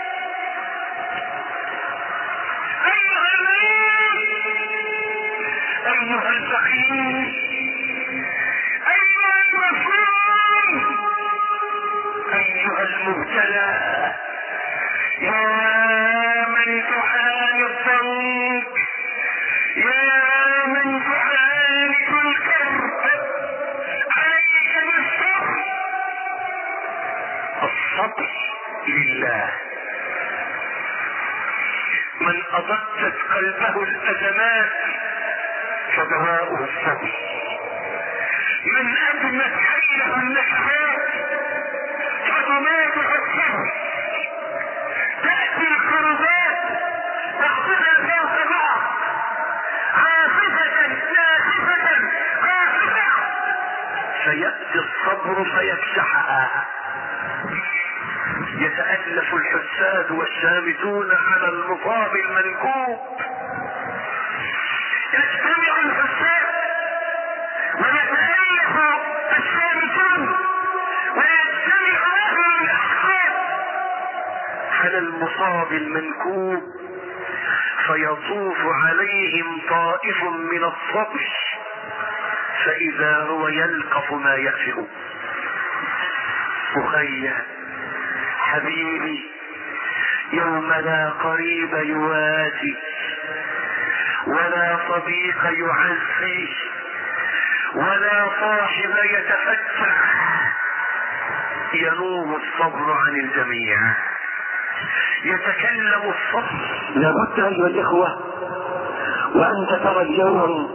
أيها المريض، أيها الفقير، أيها المظلوم، أيها المبتلى، يا من تعاني الضنك، يا من تعاني الكرب، عليك بالصبر. الصبر لله. من أضجت قلبه الأزمات فدواؤه الصبر، من أدمت حيله النشوات فضماده الصبر. تأتي الكربات بعضها فوق بعض، عاصفة ناسفة خافقة، فيأتي الصبر فيكشحها. يتألف الحساد والشامتون على المصاب المنكوب، يجتمع الحساد ويتألف الشامتون ويجتمع أهل الأحقاد على المصاب المنكوب، فيطوف عليهم طائف من الصبر فإذا هو يلقف ما يأفئ. أخي حبيبي، يوم لا قريب يواسي ولا صديق يعزي ولا صاحب يتفتح، ينوم الصبر عن الجميع، يتكلم الصبر. لابد ايها الاخوة وانت ترى اليوم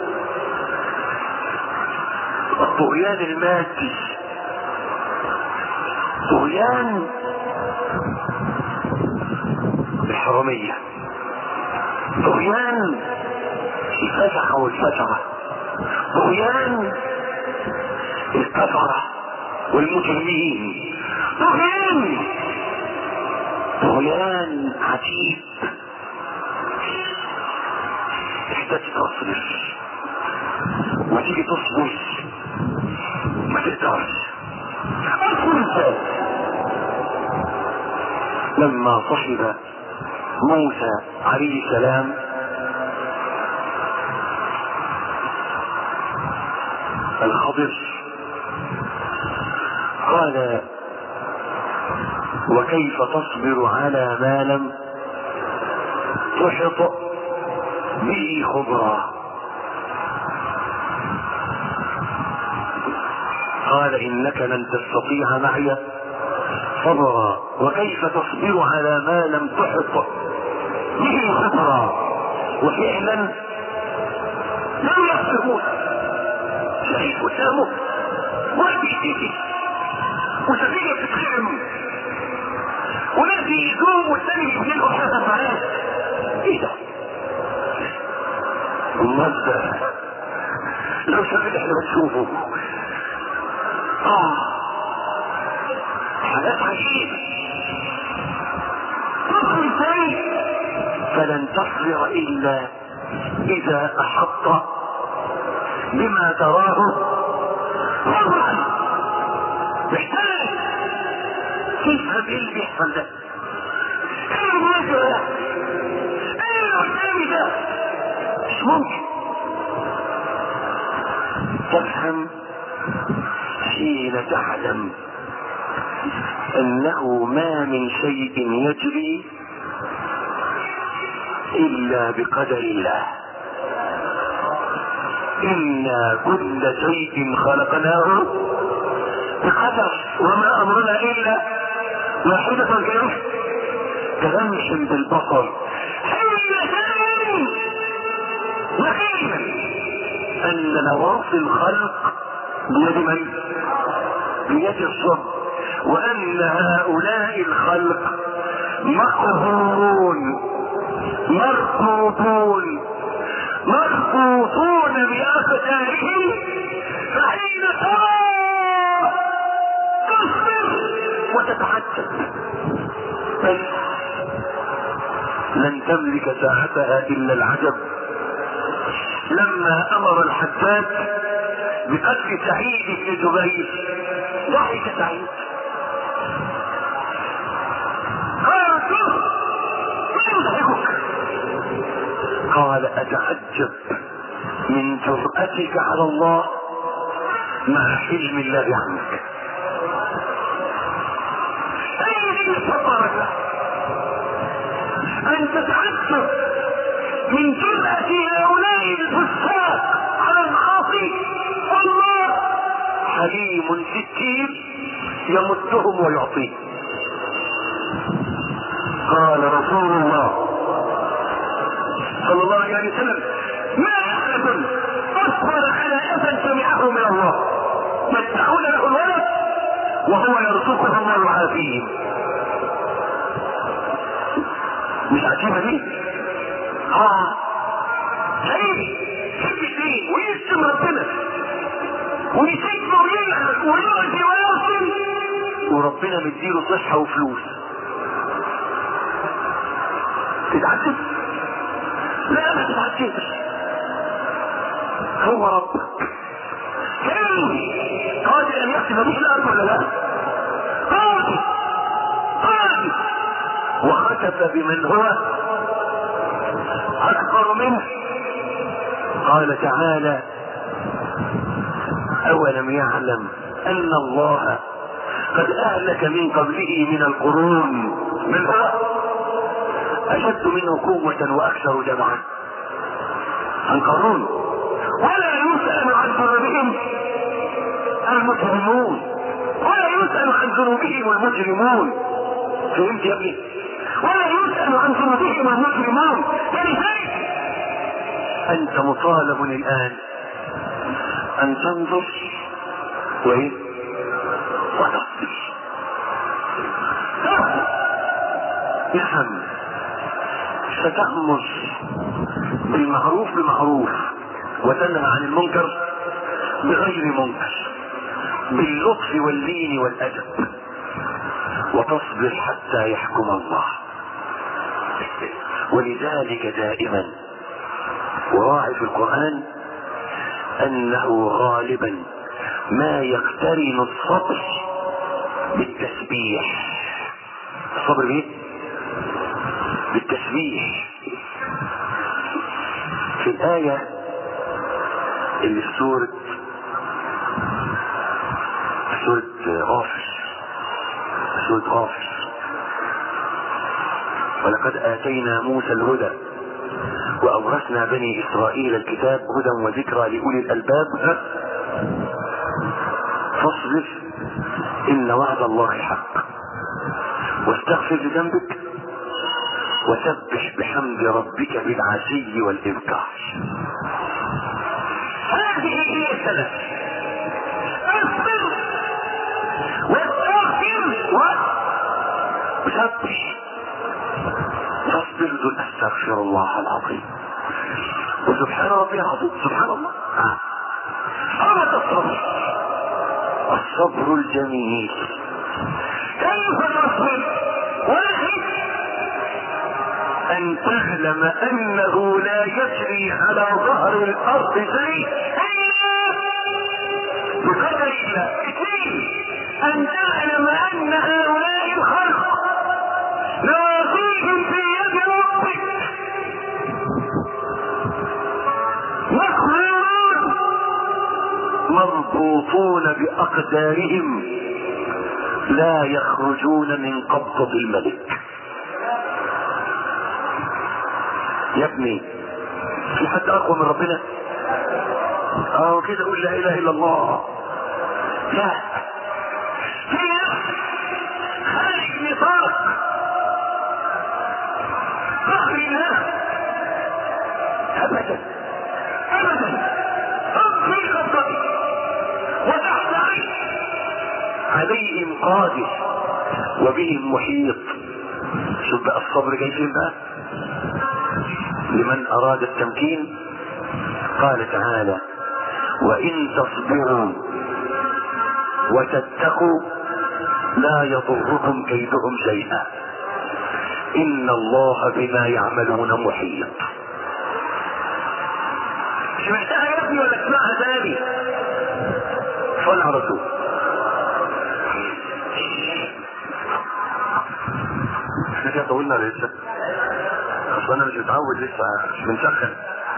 الطغيان المادي، طغيان الحرامية، طغيان الفسخة والفترة، طغيان الكفرة والمجرمين، طغيان طغيان عجيب. تحتاج تصبر وتيجي تصبر ما تقدرش، أصل لما صحب موسى عليه السلام الخضر قال وكيف تصبر على ما لم تحط به خبرا؟ قال انك لن تستطيع معي صبرا. وكيف تصبر على ما لم تحط به خبرا؟ وفعلا لم يصبر موسى، شهيد قدامه واحد يشتكي وسفينه بتتخرم وناس يجوم والثاني يبنيهم حسب معاه. ايه ده؟ المصدر لو شافت احنا بتشوفه اه حاجات عجيبة. تصبر ازاي؟ فلن تصبر الا اذا احط بما تراه صبرا. محتاج تفهم ايه اللي بيحصل ده، ايه اللي بيحصل ده، ايه اللي قدامي ده، مش ممكن. تفهم حين تعلم انه ما من شيء يجري الا بقدر الله. إنا كل شيء خلقناه بقدر وما أمرنا إلا واحدة كلمة كلمح بالبصر حين تعلم يقينا أن نواصي الخلق بيد من؟ بيد الصبر، وأن هؤلاء الخلق مقهورون مركوبون مربوطون بأقدارهم. فحين ترى تصبر وتتعجب بس لن تملك ساعتها إلا العجب. لما أمر الحجاج بقتل سعيد بن جبير ضحك سعيد قال شوف ما يضحكك؟ قال أتعجب من جرأتك على الله مع حلم الله عنك. أين صبرك أن تتعجب من جرأة هؤلاء الفساق على المعاصي؟ الله حليم ستير يمدهم ويعطيه. قال رسول الله صلى الله عليه وسلم ما أحد أصبر على أذى سمعه من الله يدعون له الولد وهو يرزقه الله ويعافيه. مش عجيبة دي؟ اه ليه؟ حب الدين ويشتم ربنا ويسجن ويلعب ويؤذي ويصل وربنا مديله صحة وفلوس. تتعجب؟ لا ما تتعجبش، هو ربك قادر ان يحسب به الارض ولا لا؟ قادر قادر. وخسف بمن هو اكبر منه. قال تعالى اولم يعلم ان الله قد اهلك من قبله من القرون من هو اشد منه قوة واكثر جمعا. عن قارون ولا يسأل عن ذنوبهم المجرمون ولا يسأل عن ذنوبهم المجرمون. فهمت يا ابني؟ ولا يسأل عن ذنوبهم المجرمون. فلذلك انت مطالب الان ان تنظر وايه وتصبر. نعم ستأمر بالمعروف بمعروف وتنهى عن المنكر بغير منكر باللطف واللين والأدب وتصبر حتى يحكم الله. ولذلك دائما وراعي في القرآن أنه غالبا ما يقترن الصبر بالتسبيح. الصبر بايه؟ بالتسبيح. في الآية اللي في سورة سورة غافر سورة غافر ولقد آتينا موسى الهدى وأورثنا بني إسرائيل الكتاب هدى وذكرى لأولي الألباب فاصبر إن وعد الله حق واستغفر لذنبك وسبح بحمد ربك بالعشي والإبكار. هذه هي السلف. اصبر واستغفر وسبح. تصبر ذو استغفر الله العظيم وسبحان ربي العظيم. سبحان الله. هذا الصبر، الصبر الجميل. كيف تصبر؟ واحد، ان تعلم انه لا يجري على ظهر الارض شيء الا بقدر الله. اثنين، ان تعلم ان هؤلاء الخلق نوازيهم في يد ربك مخلوقون مربوطون باقدارهم لا يخرجون من قبضة الملك. يا ابني في حد اقوى من ربنا؟ اه كده قول لا اله الا الله. لا، في خارج نطاق فخر الله ابدا ابدا. هم في قبضته وتحت عينه، عليهم قادر وبهم محيط. شوف بقى الصبر جاي فين بقى لمن اراد التمكين. قال تعالى وان تصبروا وتتقوا لا يضركم كيدهم شيئا ان الله بما يعملون محيط. سمعتها يا ابني ولا اسمعها تاني؟ صل على رسول. احنا كده طولنا لسه، اصل انا مش متعود لسه، مش بنسخن.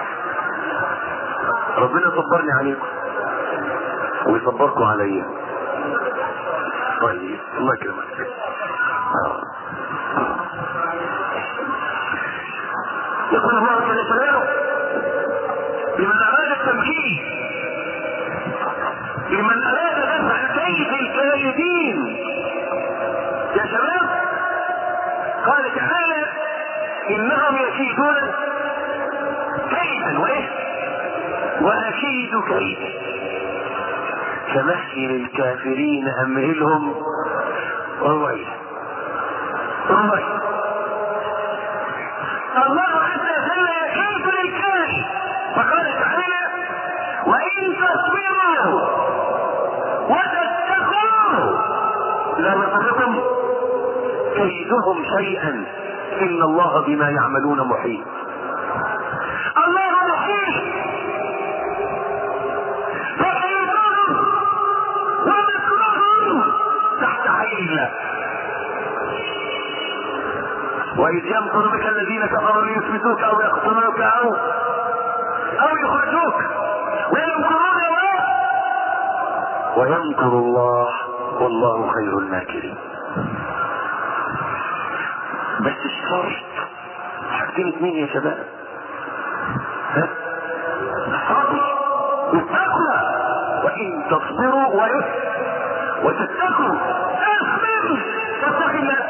ربنا يصبرني عليكم ويصبركم عليا. طيب الله يكرمك. يقول الله جل جلاله لمن اراد التمكين، لمن اراد دفع كيد الكائدين. يا شباب قال تعالى انهم يكيدون كيدا وايه واكيد كيدا فمهل الكافرين امهلهم رويدا رويدا. الله عز وجل يكيد للكافر، فقال تعالى وان تصبروا وتتقوا لا يضركم كيدهم شيئا ان الله بما يعملون محيط. الله محيط فكيدهم ومكرهم تحت عين الله. واذ يمكر بك الذين كفروا ليثبتوك او يقتلوك او او يخرجوك ويمكرون الله ويمكر الله والله خير الماكرين. بس الشرط حاجتين اتنين يا شباب. ها؟ الصبر والتقوى. وان تصبروا وتتقوا اصبر واتق الله.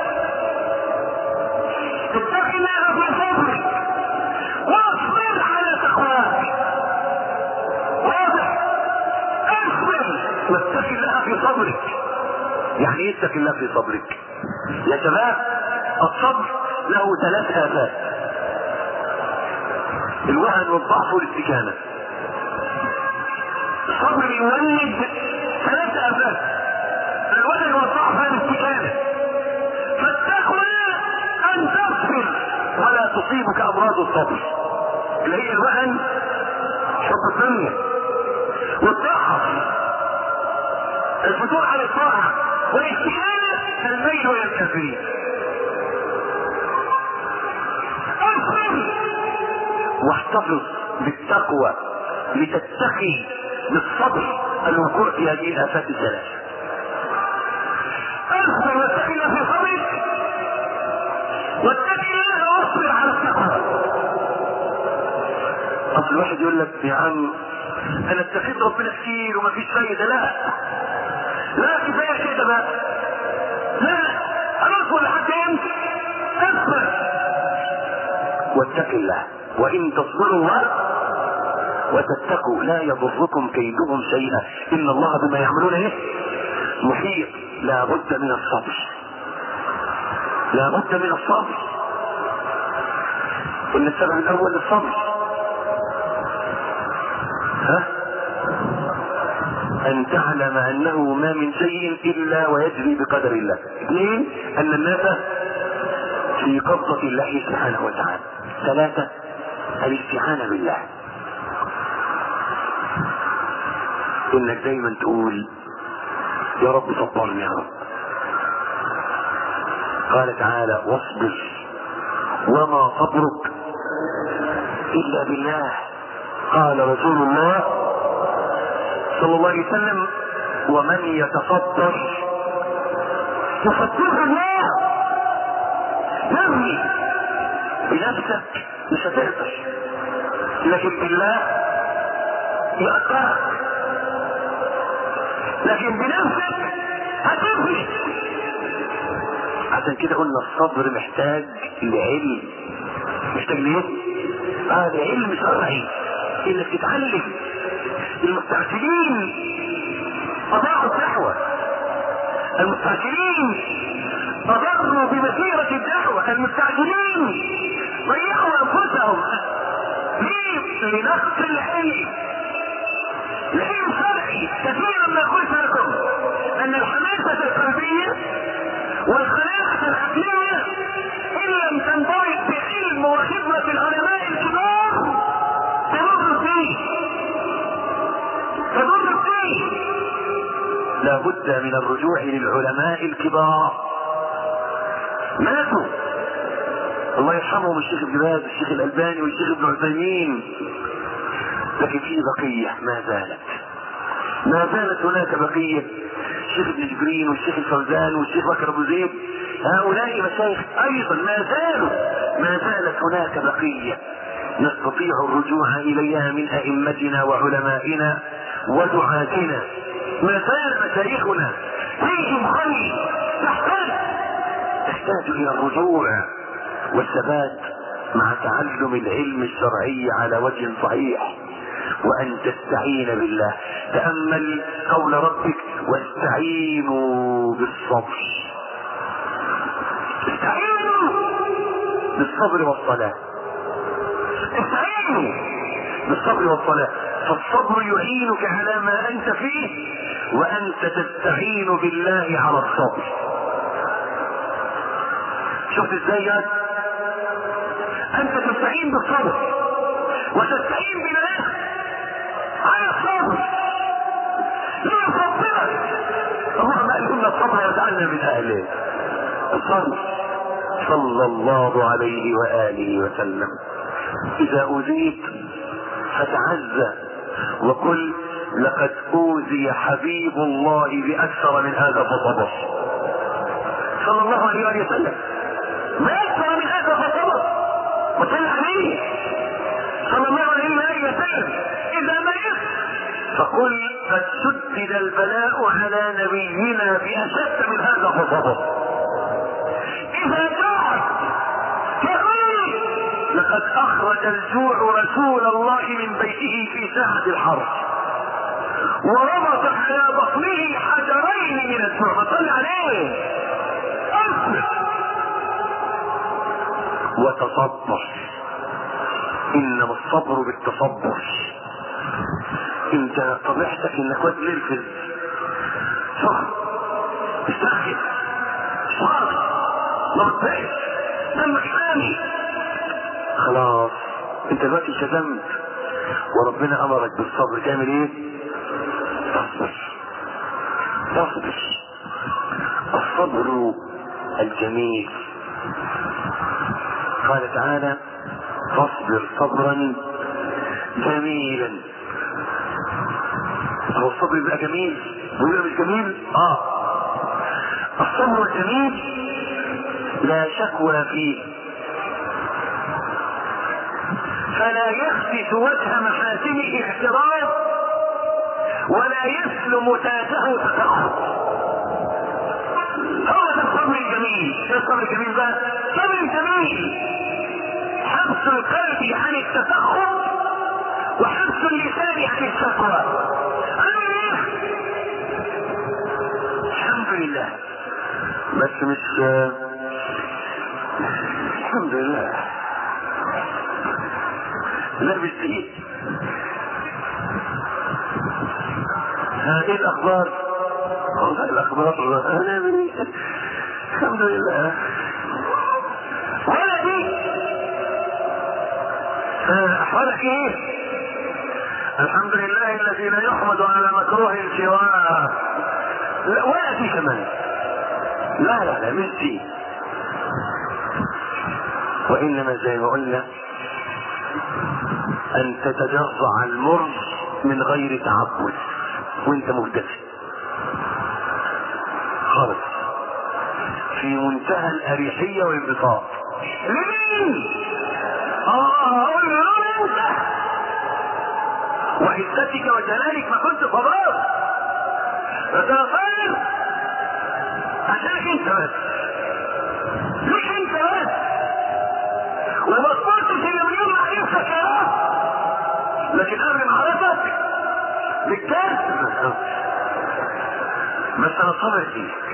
اتق الله في صبرك واصبر على تقواك. واضح؟ اصبر واتق الله في صبرك. يعني ايه اتق الله في صبرك يا شباب؟ الصبر له ثلاث آفات: الوهن والضعف والاستكانة. الصبر يولد ثلاث آفات: الوهن والضعف والاستكانة. فالتقوى أن تصبر ولا تصيبك أمراض الصبر اللي هي الوهن، حب الدنيا، والضعف، الفتور على الطاعة، والاستعانة الميل الى الكافرين. اصبر واحتفظ بالتقوى لتتقي بالصبر الوقوع في هذه الافات الثلاث. اصبر واتق الله في صبرك، واتق الله واصبر على التقوى. اصل الواحد يقول لك يا عم انا اتقيت ربنا كتير ومفيش فايده. لا لا كفايه كده بقى، لا اصبر لحد امتى؟ اصبر واتق الله وان تصبروا وتتقوا لا يضركم كيدهم شيئا ان الله بما يعملون ايه محيط. لا بد من الصبر، لا بد من الصبر. قلنا السبب الاول الصبر، ها ان تعلم انه ما من شيء الا ويجري بقدر الله. اثنين ان الناس في قبضة الله سبحانه وتعالى. ثلاثة الاستعانة بالله، انك دايما تقول يا رب صبرني يا رب. قال تعالى واصبر وما صبرك الا بالله. قال رسول الله صلى الله عليه وسلم ومن يتصبر يصبره الله. نبني بنفسك مش هتقدر، لكن بالله يقدرك، لكن بنفسك هتبني. عشان كده قلنا الصبر محتاج لعلم. محتاج ليه؟ اه لعلم شرعي، انك تتعلم. المستعجلين اضاعوا الدعوة، المستعجلين اضروا بمسيرة الدعوة، المستعجلين ضيعوا انفسهم. ليه؟ لنقص العلم. العلم شرعي. كثيرا ما قلت لكم ان الحماسة القلبية والخلاقة العقلية ان لم تنضبط بعلم وخبرة العلماء الكبار تضر فيه، تضر فيه. لا بد من الرجوع للعلماء الكبار. ماتوا الله يرحمهم الشيخ ابن باز والشيخ الالباني والشيخ ابن عثيمين، لكن في بقية ما زالت ما زالت هناك بقية. الشيخ ابن جبرين والشيخ الفوزان والشيخ بكر ابو زيد، هؤلاء مشايخ ايضا ما زالوا، ما زالت هناك بقية نستطيع الرجوع اليها من ائمتنا وعلمائنا ودعاتنا. ما زال مشايخنا فيهم خير، تحتاج تحتاج الى الرجوع والثبات مع تعلم العلم الشرعي على وجه صحيح، وان تستعين بالله. تأمل قول ربك واستعينوا بالصبر. استعينوا بالصبر والصلاة، استعينوا بالصبر والصلاة. فالصبر يعينك على ما انت فيه، وانت تستعين بالله على الصبر. شفت ازاي يعني؟ انت تستعين بالصبر وتستعين بالله على الصبر. لا صبرك اللهم ألهمنا الصبر واجعلنا من اهله. الصبر. صلى الله عليه وآله وسلم اذا اوذيت فتعزى وقل لقد اوذي حبيب الله باكثر من هذا فصبر. صلى الله عليه وآله وسلم ما اكثر من هذا فصبر. وصل عليه صلى الله عليه وآله وسلم اذا مرضت فقل قد شدد البلاء على نبينا باشد من هذا فصبر. اذا جاعت فقل لقد اخرج الجوع رسول الله من بيته في ساعة الحرب وربط على بطنه حجرين من الجوع. فصل عليه. اصبر وتصبر، انما الصبر بالتصبر. انت طبيعتك انك واد نرفز، صبر، استخدم صبر، ما تبعش دمك حامي. خلاص انت دلوقتي شتمت وربنا امرك بالصبر، تعمل ايه؟ تصبر تصبر الصبر الجميل. قال تعالى فاصبر صبرا جميلا. هو الصبر يبقى جميل ويبقى مش جميل؟ اه الصبر الجميل لا شكوى فيه، فلا يخفت وجه محاسنه احترام ولا يسلم تاجه تسخط. هو ده الصبر الجميل. ايه الصبر الجميل بقى؟ الصبر الجميل حبس القلب عن التسخط وحبس اللسان عن الشكوى. الحمد لله بس مش الحمد لله لابس ايه؟ هذه الاخبار والله الاخبار الحمد لله. ولا دي احوالك ايه؟ الحمد لله الذي لا يحمد على مكروه سواه. ولا دي كمان. لا لا لا مش دي. وانما زي ما قلنا ان تتجرع المر من غير تعبد وانت مبتدئ خالص في منتهى الاريحيه والانبساط. لمين؟ اه اقول له انت وعزتك وجلالك ما كنت صبرت فتغفر عشانك انت بس مش انت بس وما صبرتش الا من يوم ما عرفتك يا رب. لكن قبل ما عرفتك بالكسر بس انا صبر فيك.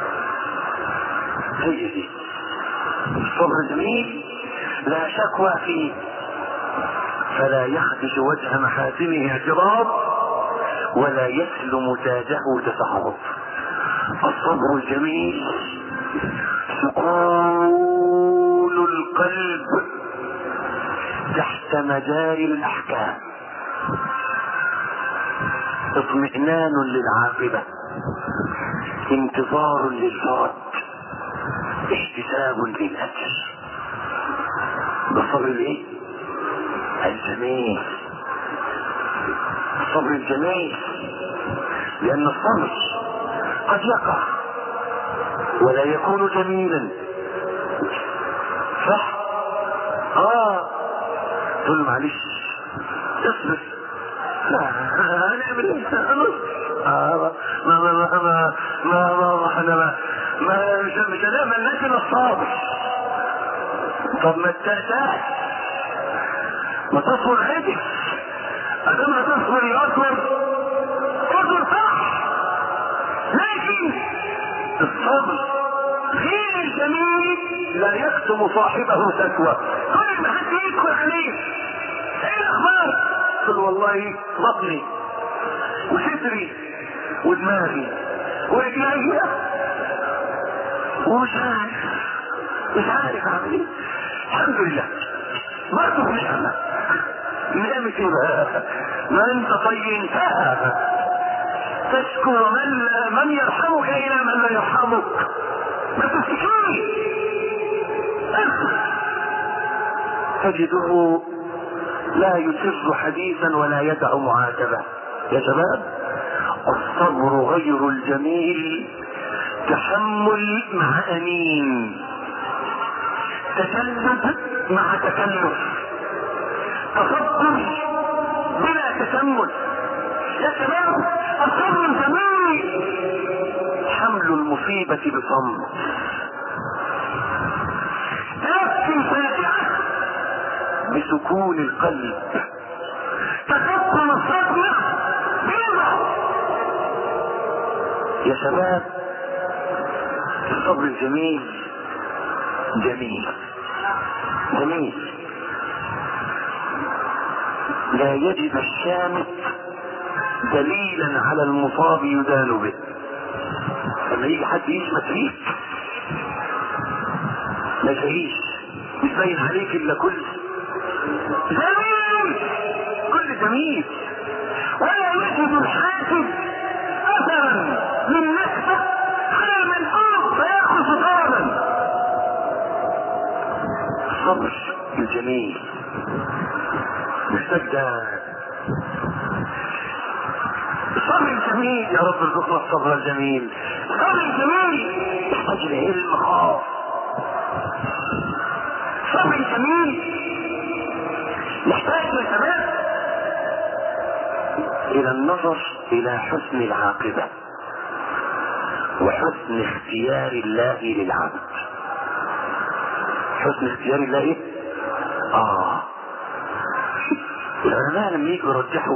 هي دي الصبر الجميل لا شكوى فيه فلا يخدش وجه محاسنه اعتراض ولا يسلم تاجه تسخط. الصبر الجميل سكون القلب تحت مجاري الاحكام، اطمئنان للعاقبة، انتظار للفرج، احتساب للاجر. بالصبر الايه؟ الجميل. الصبر الجميل لان الصبر قد يقع ولا يكون جميلا. صح؟ اه تقول معلش اصبر. لا هنعمل ايه؟ آه ما ما ما ما ما ما احنا ما ما مش مش هنعمل لكن الصابر. طب ما تتأتاش ما تصبر عادي ادام ما تصبر يصبر اصبر صح. لكن الصبر غير الجميل لا يكتم صاحبه سكوى. كل ما حد يدخل عليه ايه الاخبار؟ قل والله بطني وصدري ودماغي ورجلي ومش عارف مش عارف اعمل ايه. الحمد لله برضه في نعمه. نعمه ايه بقى؟ ما انت طينتها تشكو من من يرحمك الى من لا يرحمك. ما تشكيش تجده لا يسر حديثا ولا يدع معاتبه. يا شباب الصبر غير الجميل تحمل مع انين، تكلف مع تكلف، تصبر بلا تكمل. يا شباب الصبر الجميل حمل المصيبة بصمت، تلقي الفاتحة بسكون القلب، تقبل الصدمة برضا. يا شباب الصبر الجميل جميل جميل لا يجد الشامت دليلا على المصاب يدان به. لما يجي حد يشمت فيك ما تلاقيش مش باين عليك الا كل جميل كل جميل. ولا يجد الحاسد اثرا من نفسه على المنقوص الصبر الجميل محتاج ده الصبر الجميل. يا رب ارزقنا الصبر الجميل. الصبر الجميل يحتاج العلم خاص. الصبر الجميل يحتاج للثبات الى النظر الى حسن العاقبة وحسن اختيار الله للعبد. حسن اختيار الله ايه؟ اه العلماء لما يجوا يرجحوا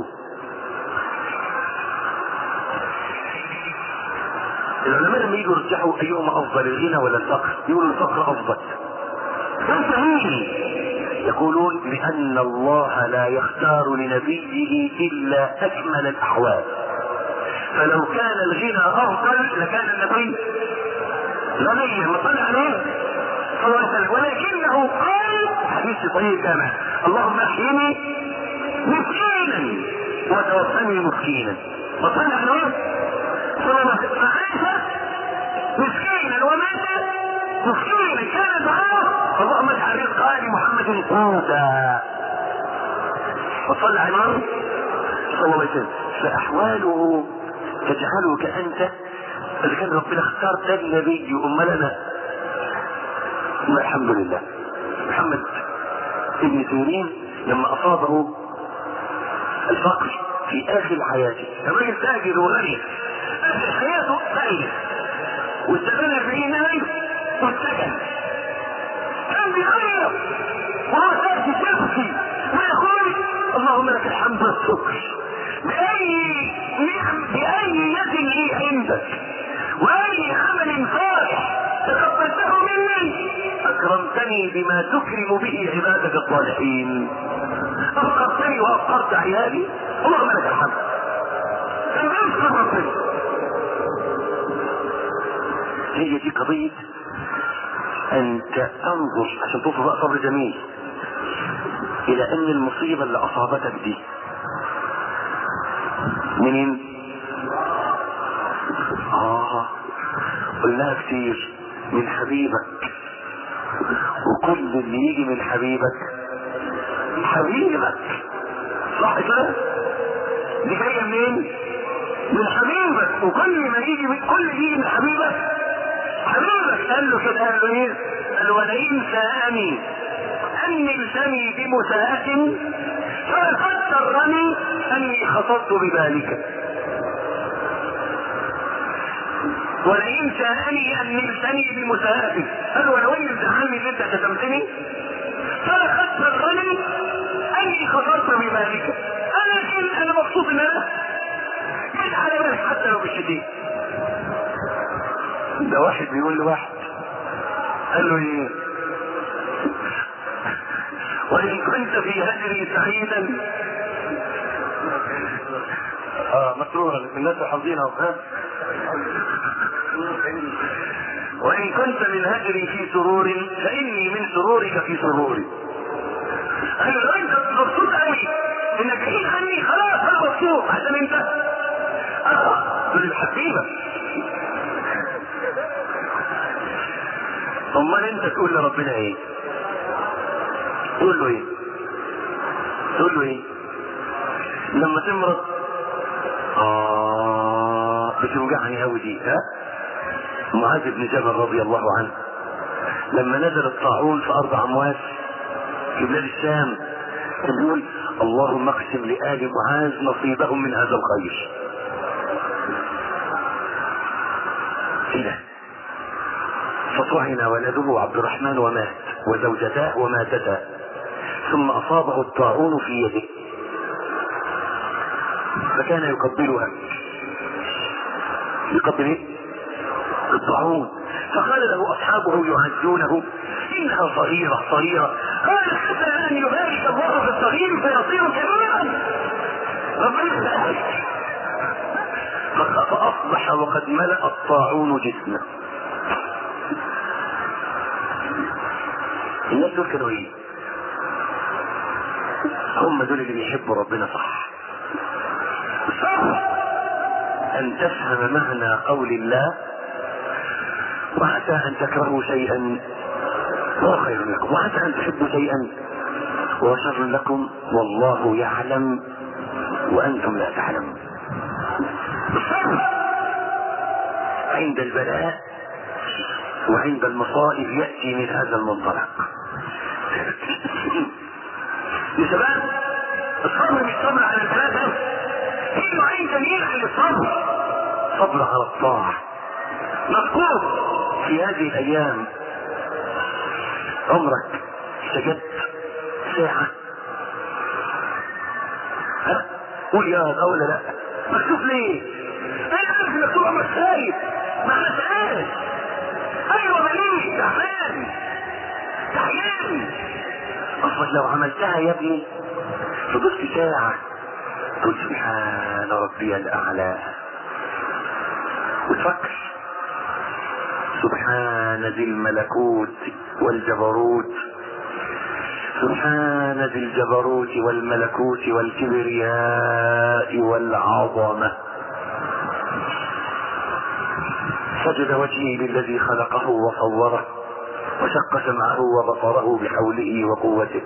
العلماء لما يجوا يرجحوا ايهما افضل الغنى ولا الفقر يقولوا الفقر افضل. انت مين؟ يقولون لان الله لا يختار لنبيه الا اكمل الاحوال، فلو كان الغنى افضل لكان النبي غنيا وصلى عليه صلى الله عليه وسلم، ولكنه قال حديث طيب كما اللهم احيني مسكينا وتوفني مسكينا وصلى عليه صلى الله عليه وسلم. فعاش مسكينا ومات مسكينا. كان دعاءه اللهم اجعل رزق ال محمد قوتا وصلى عليه صلى الله عليه وسلم. فاحواله تجعلك انت اذا كان ربنا اختار ده النبي امال انا الحمد لله. محمد ابن سيرين لما اصابه الفقر في اخر حياته، الراجل تاجر وغني اخر حياته غني واستغنى في ناس والسكن، كان بيغير وهو ساكت يبكي ويقول اللهم لك الحمد والشكر باي نعم باي يد لي عندك واي عمل صالح تقبلته مني اكرمتني بما تكرم به عبادك الصالحين، افقرتني وافقرت عيالي اللهم لك الحمد. كان يذكر ربنا. هي دي قضية انت انظر عشان توصل بقى صبر جميل الى ان المصيبة اللي اصابتك دي منين؟ اه قلناها كتير من حبيبك، وكل اللي يجي من حبيبك حبيبك صح كده؟ دي جايه منين؟ من حبيبك. وكل ما يجي من كل يجي من حبيبك حبيبك. قال له كده قال له ايه؟ قال له ولئن ساءني ان نلتني بمساءة فقد سرني اني خطرت بذلك. ولئن ساءني ان نلتني بمساءة قال ولو ان امتحاني اللي انت شتمتني فقد سرني اني خطرت بذلك. ولكن انا مبسوط ان انا جيت على بالك حتى لو بالشديد. ده واحد بيقول لواحد قال له ايه؟ وإن كنت في هجري سعيدا اه مسرورا الناس حافظينها وفاهم. وإن كنت من هجري في سرور فإني من سرورك في سروري. قال له انت مبسوط قوي انك جاي عني خلاص انا مبسوط عشان انت اه دول الحبيبه. امال انت تقول لربنا ايه؟ تقول له ايه؟ تقول له ايه؟ لما تمرض اه بتوجعني قوي دي. ها؟ معاذ بن جبل رضي الله عنه لما نزل الطاعون في ارض عمواس في بلاد الشام كان بيقول اللهم اقسم لآل معاذ نصيبهم من هذا الخير. كده فطعن ولده عبد الرحمن ومات وزوجتاه وماتتا ثم اصابه الطاعون في يده فكان يقبلها. يقبل ايه؟ الطاعون. فقال له اصحابه يعزونه انها صغيرة صغيرة. قال حتى ان يبارك الله في الصغير فيصير كبيرا. ربنا يسألك. فاصبح وقد ملأ الطاعون جسمه. الناس دول كانوا ايه؟ هم دول اللي بيحبوا ربنا صح. صح ان تفهم معنى قول الله وحتى ان تكرهوا شيئا هو خير لكم، وعسى ان تحبوا شيئا وهو شر لكم والله يعلم وانتم لا تعلمون. الصبر عند البلاء وعند المصائب يأتي من هذا المنطلق. يا شباب الصبر مش صبر على البلاء بس، في نوعين تانيين عن الصبر. صبر على الطاعة. مذكور في هذه الايام عمرك سجدت ساعة؟ ها قول يا هذا ولا لا؟ مكتوب ليه؟ انا عارف انك طول عمرك خايف ما عملتهاش. ايوه ماليش تعبان تعبان اصلا لو عملتها يا ابني فضلت ساعة قلت سبحان ربي الاعلى وتفكر سبحان ذي الملكوت والجبروت، سبحان ذي الجبروت والملكوت والكبرياء والعظمة. سجد وجهي للذي خلقه وصوره وشق سمعه وبصره بحوله وقوته.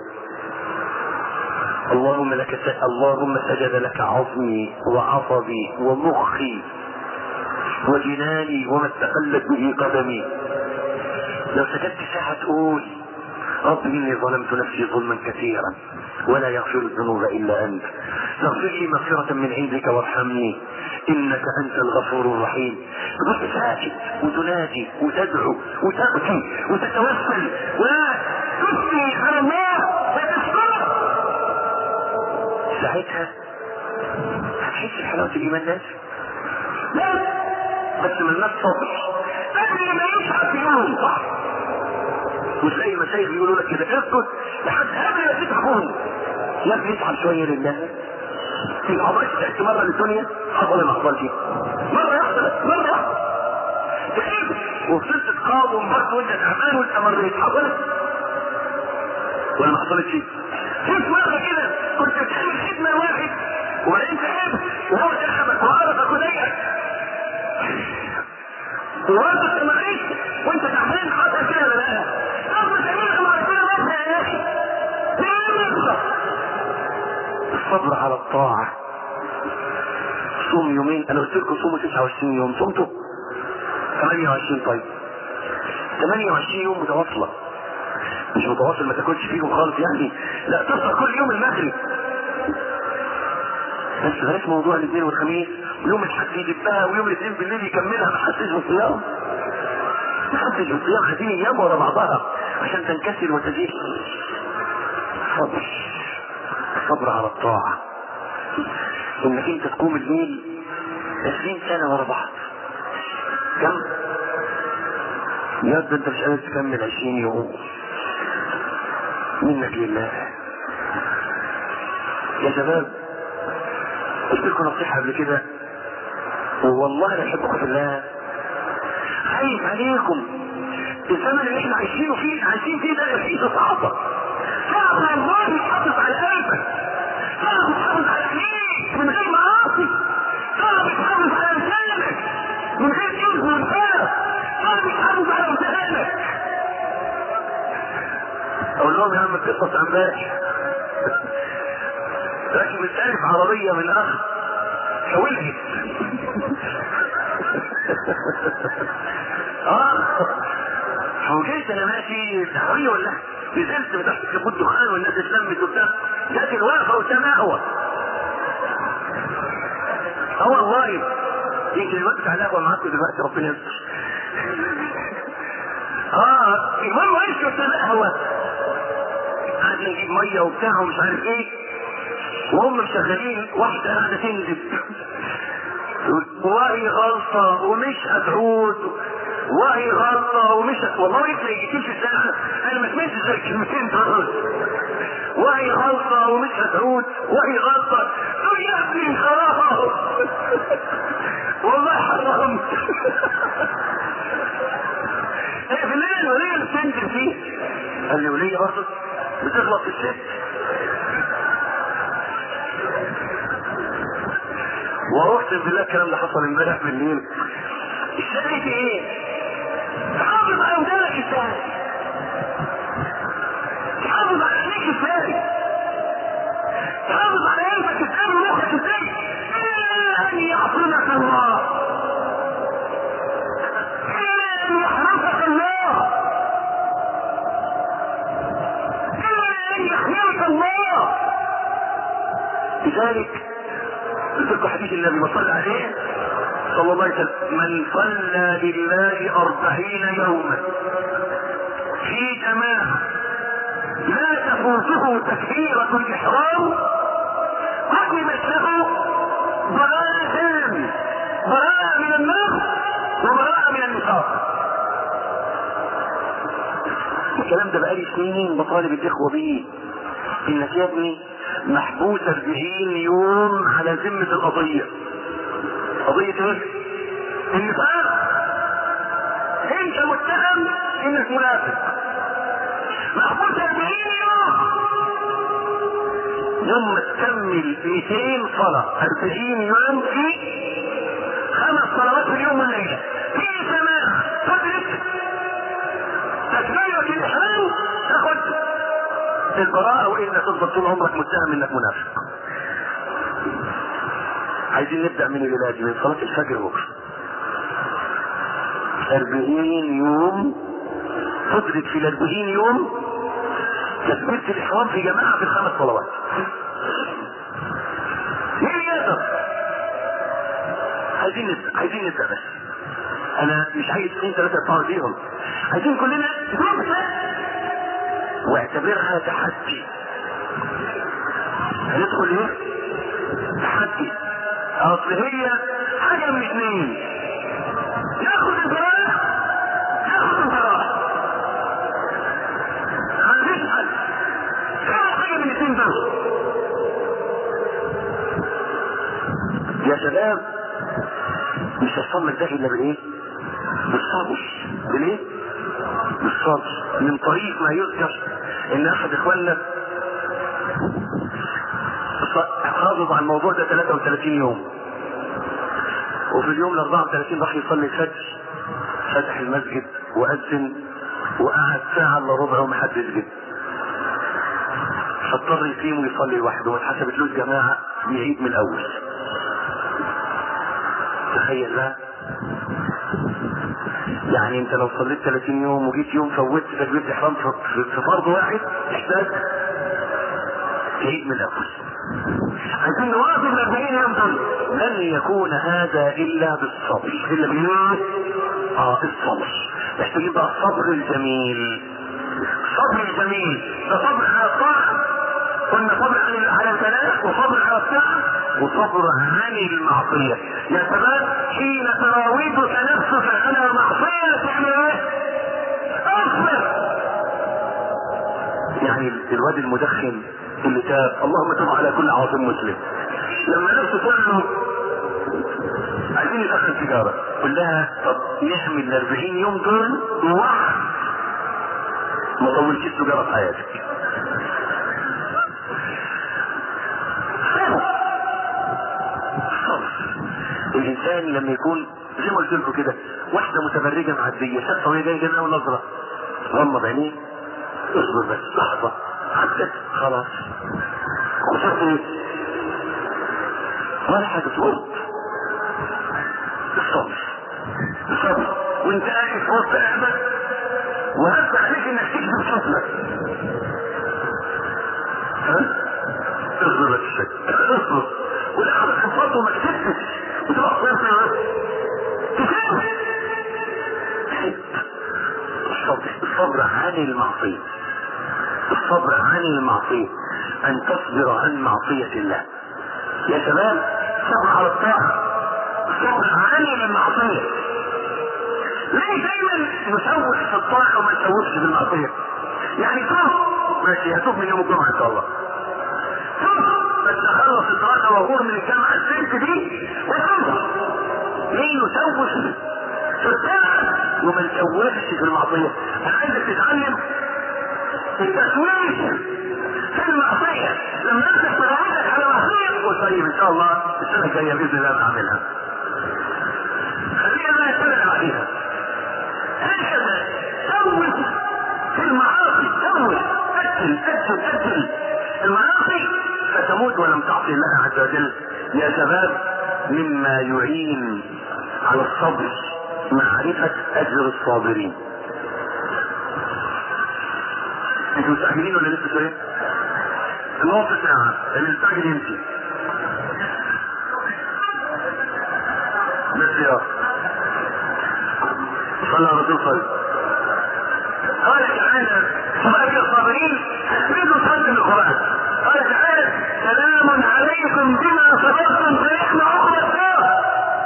اللهم لك س... اللهم سجد لك عظمي وعصبي ومخي وجناني وما استقلت به قدمي. لو سجدت ساعة تقول رب إني ظلمت نفسي ظلما كثيرا ولا يغفر الذنوب إلا أنت، فاغفر لي مغفرة من عندك وارحمني إنك أنت الغفور الرحيم. تبقى ساكت وتنادي وتدعو وتبكي وتتوسل وتثني على الله وتشكره. ساعتها هتحس بحلاوة الإيمان ده. لا بس من الناس صبر قبل ما يشعر في يوم صح. وتلاقي المشايخ يقولوا لك كده اسكت لحد قبل ما تتعبون يا ابني اتعب شويه لله. في العمر تحكي مره للدنيا حصل ما حصلش، مره يحصل مره يحصل تخيل وفضلت تقاوم برضه وانت تعبان وانت مريت حصلت ولا ما حصلتش؟ في مره كده كنت بتعمل خدمه واحد وبعدين تعبت وهو تعبك وعرفك وضايقك وبرضه استمريت وانت تعبان حصل كده ولا لا؟ طب ما تعملها مع ربنا ربنا يا اخي. الصبر على الطاعة. صوم يومين، انا قلت لكم صوموا تسعة وعشرين يوم، صمتوا ثمانية وعشرين. طيب ثمانية وعشرين يوم متواصلة، مش متواصل ما تاكلش فيهم خالص يعني، لا تفطر كل يوم المغرب بس بلاش موضوع الاثنين والخميس ويوم الحد يجيبها ويوم الاثنين بالليل يكملها. ما حدش بالصيام ما حدش بالصيام، عايزين ايام ورا بعضها عشان تنكسر وتزيد. صبر صبر على الطاعة. انك انت تقوم الليل عشرين سنة ورا بعض كم؟ يا ده انت مش قادر تكمل عشرين يوم منك لله. يا شباب قلت لكم نصيحة قبل كده والله انا احبكم في الله، خايف عليكم. الزمن اللي احنا عايشينه فيه عايشين فيه ده فيه صعبة صعب والله. تحافظ على قلبك، صعب تحافظ على عينيك من غير معاصي، صعب تحافظ على لسانك من غير كذب وانفاق، صعب تحافظ على امتحانك. اقول لهم يا عم القصة عن امبارح راكب الالف عربية من اخ حولها اه حوجيت انا ماشي دعوية ولا نزلت من تحت كبوت دخان والناس اتلمت وبتاع، جات الواقفة قدام قهوة. اه والله يمكن الوقت على القهوة معاكم دلوقتي ربنا يستر. اه المهم وقفت قدام قهوة قعدنا نجيب مية وبتاع ومش عارف ايه وهم مشغلين واحدة قاعدة تندب وهي غلطة ومش هتعود وهي غلطة ومش والله يفرق يجيب في السنة. انا ما سمعتش زي الكلمتين دول. وهي غلطة ومش هتعود وهي غلطة تقول يا ابني خلاص والله حرام. ايه في الليل وليه اللي بتنزل فيه؟ قال لي وليه برضه بتغلط في الست. واقسم بالله الكلام اللي حصل امبارح بالليل. الشريك ايه؟ حافظ على ودانك ازاي؟ تحافظ على قلبك ازاي ومخك ازاي؟ الا ان يعصمك الله، الا ان يحرسك الله، الا ان يحميك الله. لذلك ذكر حديث النبي صلى عليه صلى الله عليه وسلم: من صلى لله أربعين يوما في جماعة لا تفوته تكبيرة الإحرام حكمت له براءتان: براءة من النار وبراءة من النفاق. الكلام ده بقالي سنين بطالب الإخوة بيه، إنك يا ابني محبوس أربعين يوم على ذمة القضية. قضية ايه؟ النفاق. انت متهم انك منافق، محبوس أربعين يوم. يوم ما تكمل مئتين صلاة أربعين يوم في خمس صلوات في اليوم والليلة في سماء تدرك تكبيرة الإحرام، تاخد البراءة، وإلا تفضل طول عمرك متهم انك منافق. عايزين نبدأ من العلاج من صلاة الفجر بكرة. أربعين يوم تدرك في الأربعين يوم تكبيرة الإحرام في جماعة في الخمس صلوات. مين يقدر؟ عايزين نبدأ، عايزين نبدأ بس. أنا مش عايز اثنين ثلاثة يطلعوا فيهم، عايزين كلنا نبدأ واعتبرها تحدي. هندخل ايه؟ تحدي. اصل هي حاجة من اثنين: ياخد البراءة ياخد البراءة، مفيش حل. كم حاجة من الاثنين دول يا شباب؟ مش هتصمت ده الا بالايه؟ بالصبر. بالايه؟ بالصبر. من طريق ما يذكر ان احد اخواننا حافظ على الموضوع ده ثلاثة وثلاثين يوم، وفي اليوم ال أربعة وثلاثين راح يصلي الفجر، فتح المسجد واذن وقعد ساعة الا ربع ومحدش جه، فاضطر يقيم ويصلي لوحده واتحسبت له الجماعة بيعيد من الاول. تخيل بقى، يعني انت لو صليت ثلاثين يوم وجيت يوم فوتت تكبيرة احرام في فرض واحد تحتاج تعيد من الاول. عايزين نواظب الأربعين يوم دول. لن يكون هذا الا بالصبر، الا بالايه؟ اه الصبر. محتاجين بقى الصبر الجميل. الصبر الجميل ده صبر على الطاعة، قلنا صبر على البلاء، وصبر على الطاعة، وصبر عن المعصية. يا شباب حين تراودك نفسك على معصية تعمل ايه؟ اصبر. يعني الواد المدخن اللي تاب، اللهم تب على كل عاصم مسلم، لما نفسه تقول له عايزين ندخل سيجاره، قول لها طب نعمل ال أربعين يوم دول واحد ما طولتش سيجاره في حياتك. الانسان لما يكون زي ما قلت لكم كده واحده متبرجه معديه شافها وهي جايه جنبها ونظره غمض عينيه، اصبر بس لحظه عدت خلاص خسرت ايه؟ ولا حاجه تقول. الصبر الصبر وانت قاعد في وسط احمد وهبت عليك انك تكتب صوتك، ها؟ اصبر بس شويه، اصبر ولحظه خفضت وما كتبتش وتبقى صفر تكتب. الصبر الصبر عن المعصيه، الصبر عن المعصية، ان تصبر عن معصية الله. يا شباب صبر على الطاعة، صبر عن المعصية. ليه دايما نسوف في الطاعة وما نسوفش في المعصية؟ يعني توب ماشي، هتوب من يوم الجمعة ان شاء الله، توب بس اخلص الدراسة واغور من الجامعة السنت دي وتوب. ليه نسوف في الطاعة وما نسوفش في المعصية؟ انا عايزك تتعلم التسويف في المعصية. لما انت تراودك على معصية قول طيب ان شاء الله السنة الجاية باذن الله بعملها، خلينا بقى نتكلم عليها. هكذا سوف في المعاصي، سوف اجل اجل اجل المعاصي فتموت ولم تعصي الله عز وجل. يا شباب، مما يعين على الصبر معرفة اجر الصابرين. انتوا مستعجلين ولا لسه شوية؟ النص ساعة اللي مستعجل يمشي بالسيارة. صلى الله عليه وسلم قال تعالى أجر الصابرين بدوا صدق القرآن. قال تعالى سلام عليكم بما صبرتم فنعم عقبى الدار.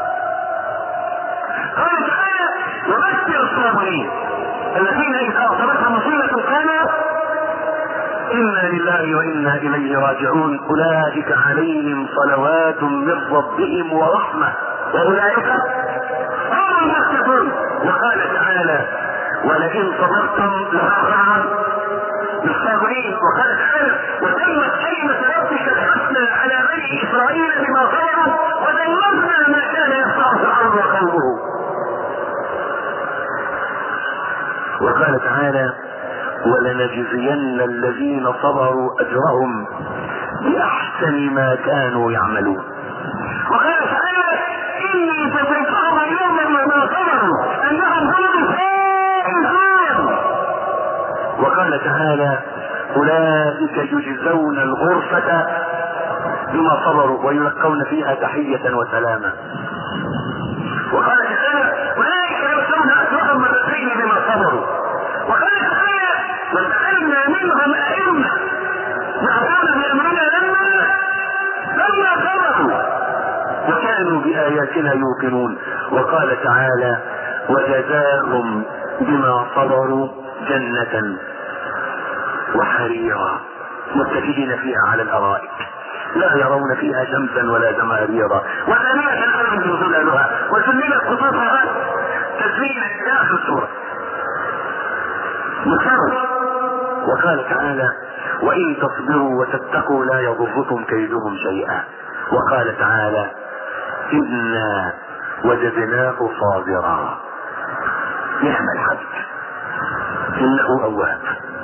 قال تعالى وبشر الصابرين الذين إذا أصابتهم مصيبة قالوا إنا لله وإنا إليه راجعون أولئك عليهم صلوات من ربهم ورحمة وأولئك هم المهتدون. وقال تعالى ولئن صبرتم لأخرى للصابرين. وقال تعالى وتمت كلمة ربك الحسنى على بني إسرائيل بما صبروا ودمرنا ما كان يصنع فرعون وقومه. وقال تعالى ولنجزين الذين صبروا أجرهم بأحسن ما كانوا يعملون. وقال تعالى إني جزيتهم اليوم بما صبروا أنهم هم الفائزون. وقال تعالى أولئك يجزون الغرفة بما صبروا ويلقون فيها تحية وسلاما. وقال تعالى أولئك يؤتون أجرهم مرتين بما صبروا. وقال تعالى وجعلنا منهم أئمة يهدون بأمرنا لما لما صبروا وكانوا بآياتنا يوقنون. وقال تعالى وجزاهم بما صبروا جنة وحريرا متكئين فيها على الأرائك لا يرون فيها شمسا ولا زمهريرا وثانية عليهم ظلالها وسلمت قطوفها تسليما إلى آخر السورة. وقال تعالى وإن تصبروا وتتقوا لا يضركم كيدهم شيئا. وقال تعالى إنا وجدناه صابرا نعم الحج إنه أواب.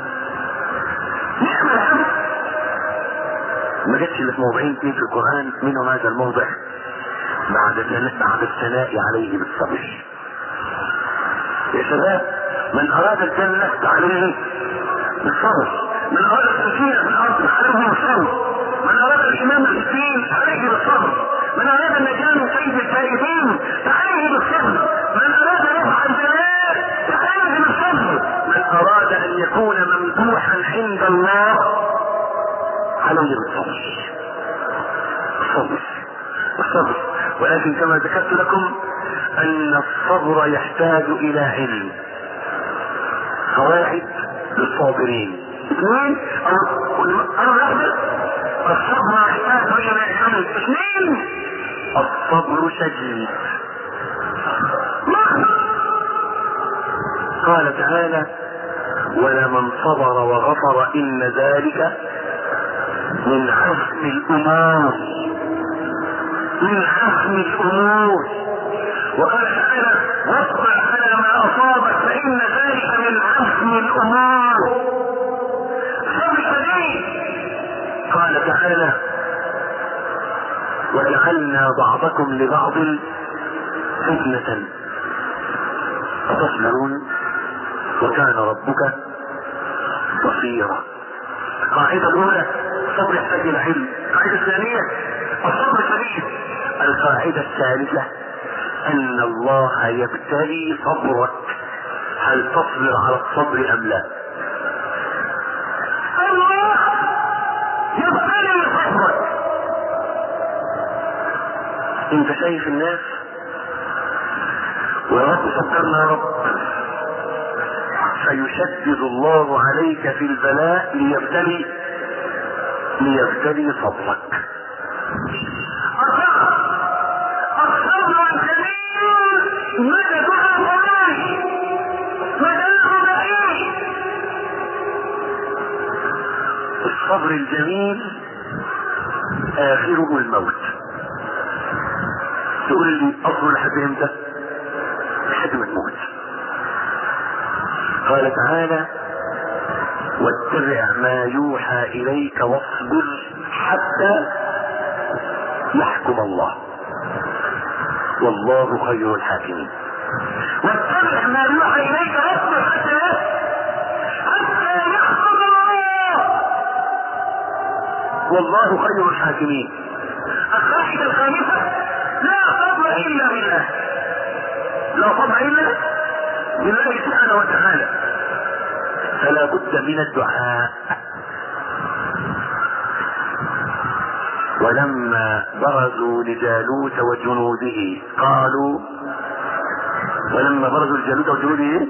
نعم الحج ما جاتش الا في موضعين اثنين في القرآن منهم هذا الموضع بعد بعد الثناء عليه بالصبر. يا شباب من أراد الجنة عليه بالصبر، من أراد السكينة في الأرض عليه بالصبر، من أراد الإمام في الدين عليه بالصبر، من أراد النجاة من كيد الكائدين عليه بالصبر، من أراد رفع الجلال عليه بالصبر، من أراد أن يكون ممدوحا عند الله عليه بالصبر. الصبر الصبر ولكن كما ذكرت لكم أن الصبر يحتاج إلى علم. قواعد للصابرين اثنين أو واحدة الصبر يحتاج إلى علم. اثنين الصبر شديد. قال تعالى ولمن صبر وغفر إن ذلك من عزم الأمور من عزم الأمور. وقال تعالى واصبر على ما أصابك فإن ذلك من عزم الأمور. صبر شديد. قال تعالى وجعلنا بعضكم لبعض فتنة أتصبرون وكان ربك بصيرا. القاعدة الأولى الصبر يحتاج إلى علم. القاعدة الثانية الصبر شديد. القاعدة الثالثة أن الله يبتلي صبرك هل تصبر على الصبر أم لا. الله يبتلي صبرك. انت شايف الناس ويا رب صبرنا يا رب فيشدد الله عليك في البلاء ليبتلي ليبتلي صبرك. الصبر الجميل مدده طويل مدده بعيد. الصبر الجميل آخره الموت. تقول لي أصبر لحد امتى؟ لحد ما تموت. قال تعالى واتبع ما يوحى إليك واصبر حتى يحكم الله، والله خير الحاكمين. واتبع ما يوحى اليك واصبر حتى حتى يحكم الله، والله خير الحاكمين. القاعدة الخامسة: لا فضل الا بالله، لا فضل الا بالله سبحانه وتعالى، فلا بد من الدعاء. ولما برزوا لجالوت وجنوده قالوا ولما برزوا لجالوت وجنوده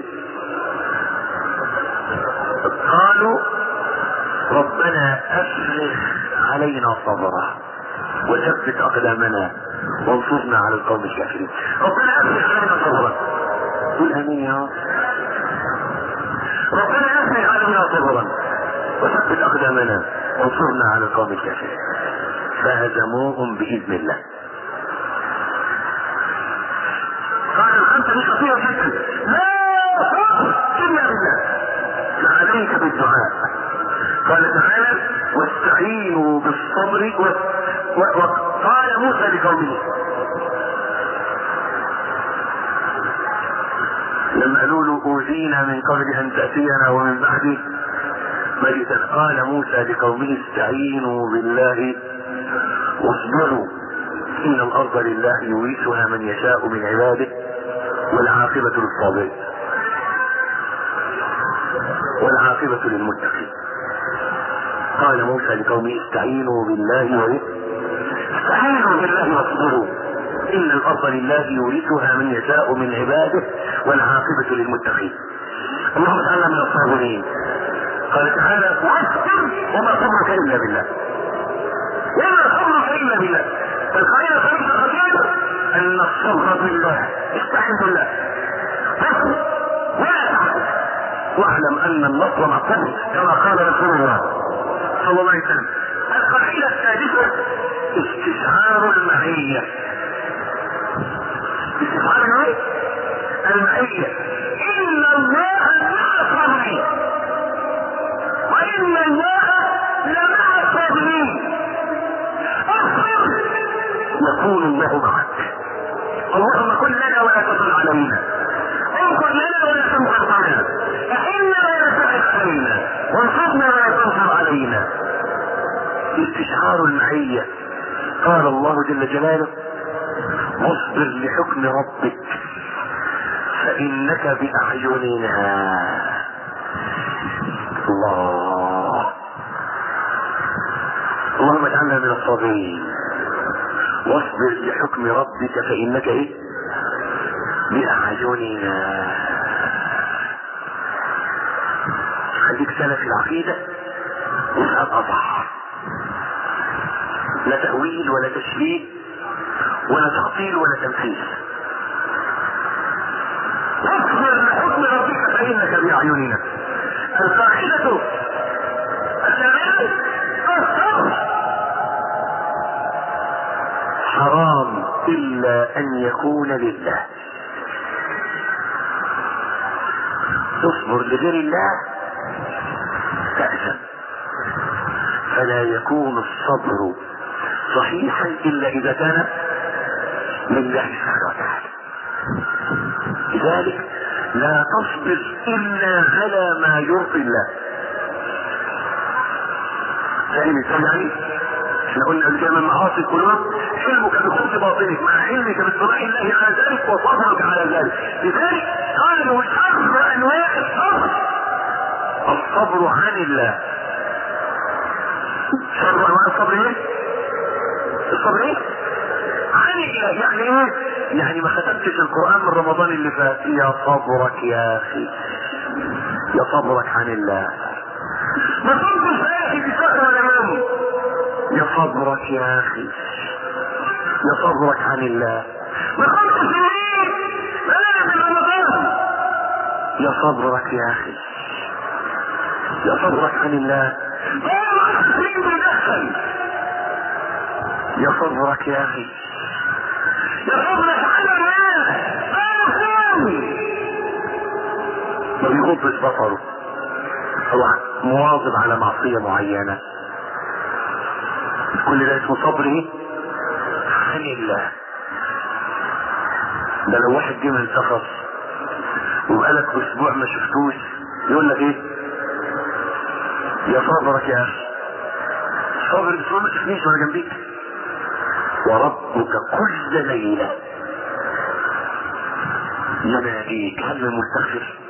قالوا ربنا افرغ علينا صبرا وثبت اقدامنا وانصرنا على القوم الكافرين. ربنا افرغ علينا صبرا، قل امين يا رب. ربنا افرغ علينا صبرا وثبت اقدامنا وانصرنا على القوم الكافرين، فهزموهم باذن الله. قال الخمسه دي خطيره جدا، لا فضل الا بالله، فعليك بالدعاء. قال تعالى: واستعينوا بالصبر و... و... وقال موسى لقومه لما قالوا له اوذينا من قبل ان تاتينا ومن بعد ما جئتنا، قال موسى لقومه: استعينوا بالله واصبروا ان الارض لله يورثها من يشاء من عباده والعاقبة للصابرين والعاقبة للمتقين. قال موسى لقومه: استعينوا بالله و استعينوا بالله واصبروا ان الارض لله يورثها من يشاء من عباده والعاقبة للمتقين. اللهم اجعلنا من الصابرين. قال تعالى: واصبر وما صبرك الا بالله، وما صبرك الا بالله. فالقاعدة الخامسة الخطيرة ان الصبر بالله، استعن بالله، واصبر ولا تعجز، واعلم ان النصر مع الصبر كما قال رسول الله صلى الله عليه وسلم. القاعدة السادسة استشعار المعية. استشعار المعية المعية ان الله مع الصابرين وان الله لمع الصابرين. اصبر يكون الله معك. اللهم كن لنا ولا تكن علينا، انصر لنا ولا تنصر علينا، احنا ولا تحس علينا، وانصرنا ولا تنصر علينا. استشعار المعية. قال الله جل جلاله: واصبر لحكم ربك فإنك بأعيننا. الله، اللهم اجعلنا من الصابرين. واصبر لحكم ربك فإنك ايه؟ بأعيننا. خليك سلف العقيدة واسأل أصح، لا تأويل ولا تشبيه ولا تعطيل ولا تمثيل. واصبر لحكم ربك فإنك بأعيننا. القاعدة الثانية الصبر حرام إلا أن يكون لله. تصبر لغير الله تأثم، فلا يكون الصبر صحيحا إلا إذا كان لله سبحانه وتعالى. لذلك لا تصبر إلا على ما يرضي الله. فاهم ازاي يعني؟ احنا قلنا قبل كده: من معاصي القلوب حلمك بخبز باطنك مع علمك باطلاع الله على ذلك وصبرك على ذلك. لذلك قالوا شر انواع الصبر الصبر عن الله. شر انواع الصبر ايه؟ الصبر ايه؟ عن الله. يعني ايه؟ يعني ما ختمتش القرآن من رمضان اللي فات. يا صبرك يا اخي، يا صبرك عن الله. ما صبرش يا اخي في شهر ولا يوم. يا صبرك يا اخي، يا صبرك عن الله. ما صبرش ليه؟ لا في رمضان. يا صبرك يا اخي، يا صبرك عن الله. والله مين بيدخل؟ يا صبرك يا اخي، يا صبرك على الله. انا خاوي ما بيغضش بصره، هو مواظب على معصية معينة، كل ده اسمه صبر ايه؟ عن الله. ده لو واحد جه من سفر وبقالك اسبوع ما شفتوش يقول لك ايه؟ يا صبرك يا اخي، صابر اسبوع ما تشوفنيش وانا جنبيك. وربك كل ليله يناديك هل من مستغفر؟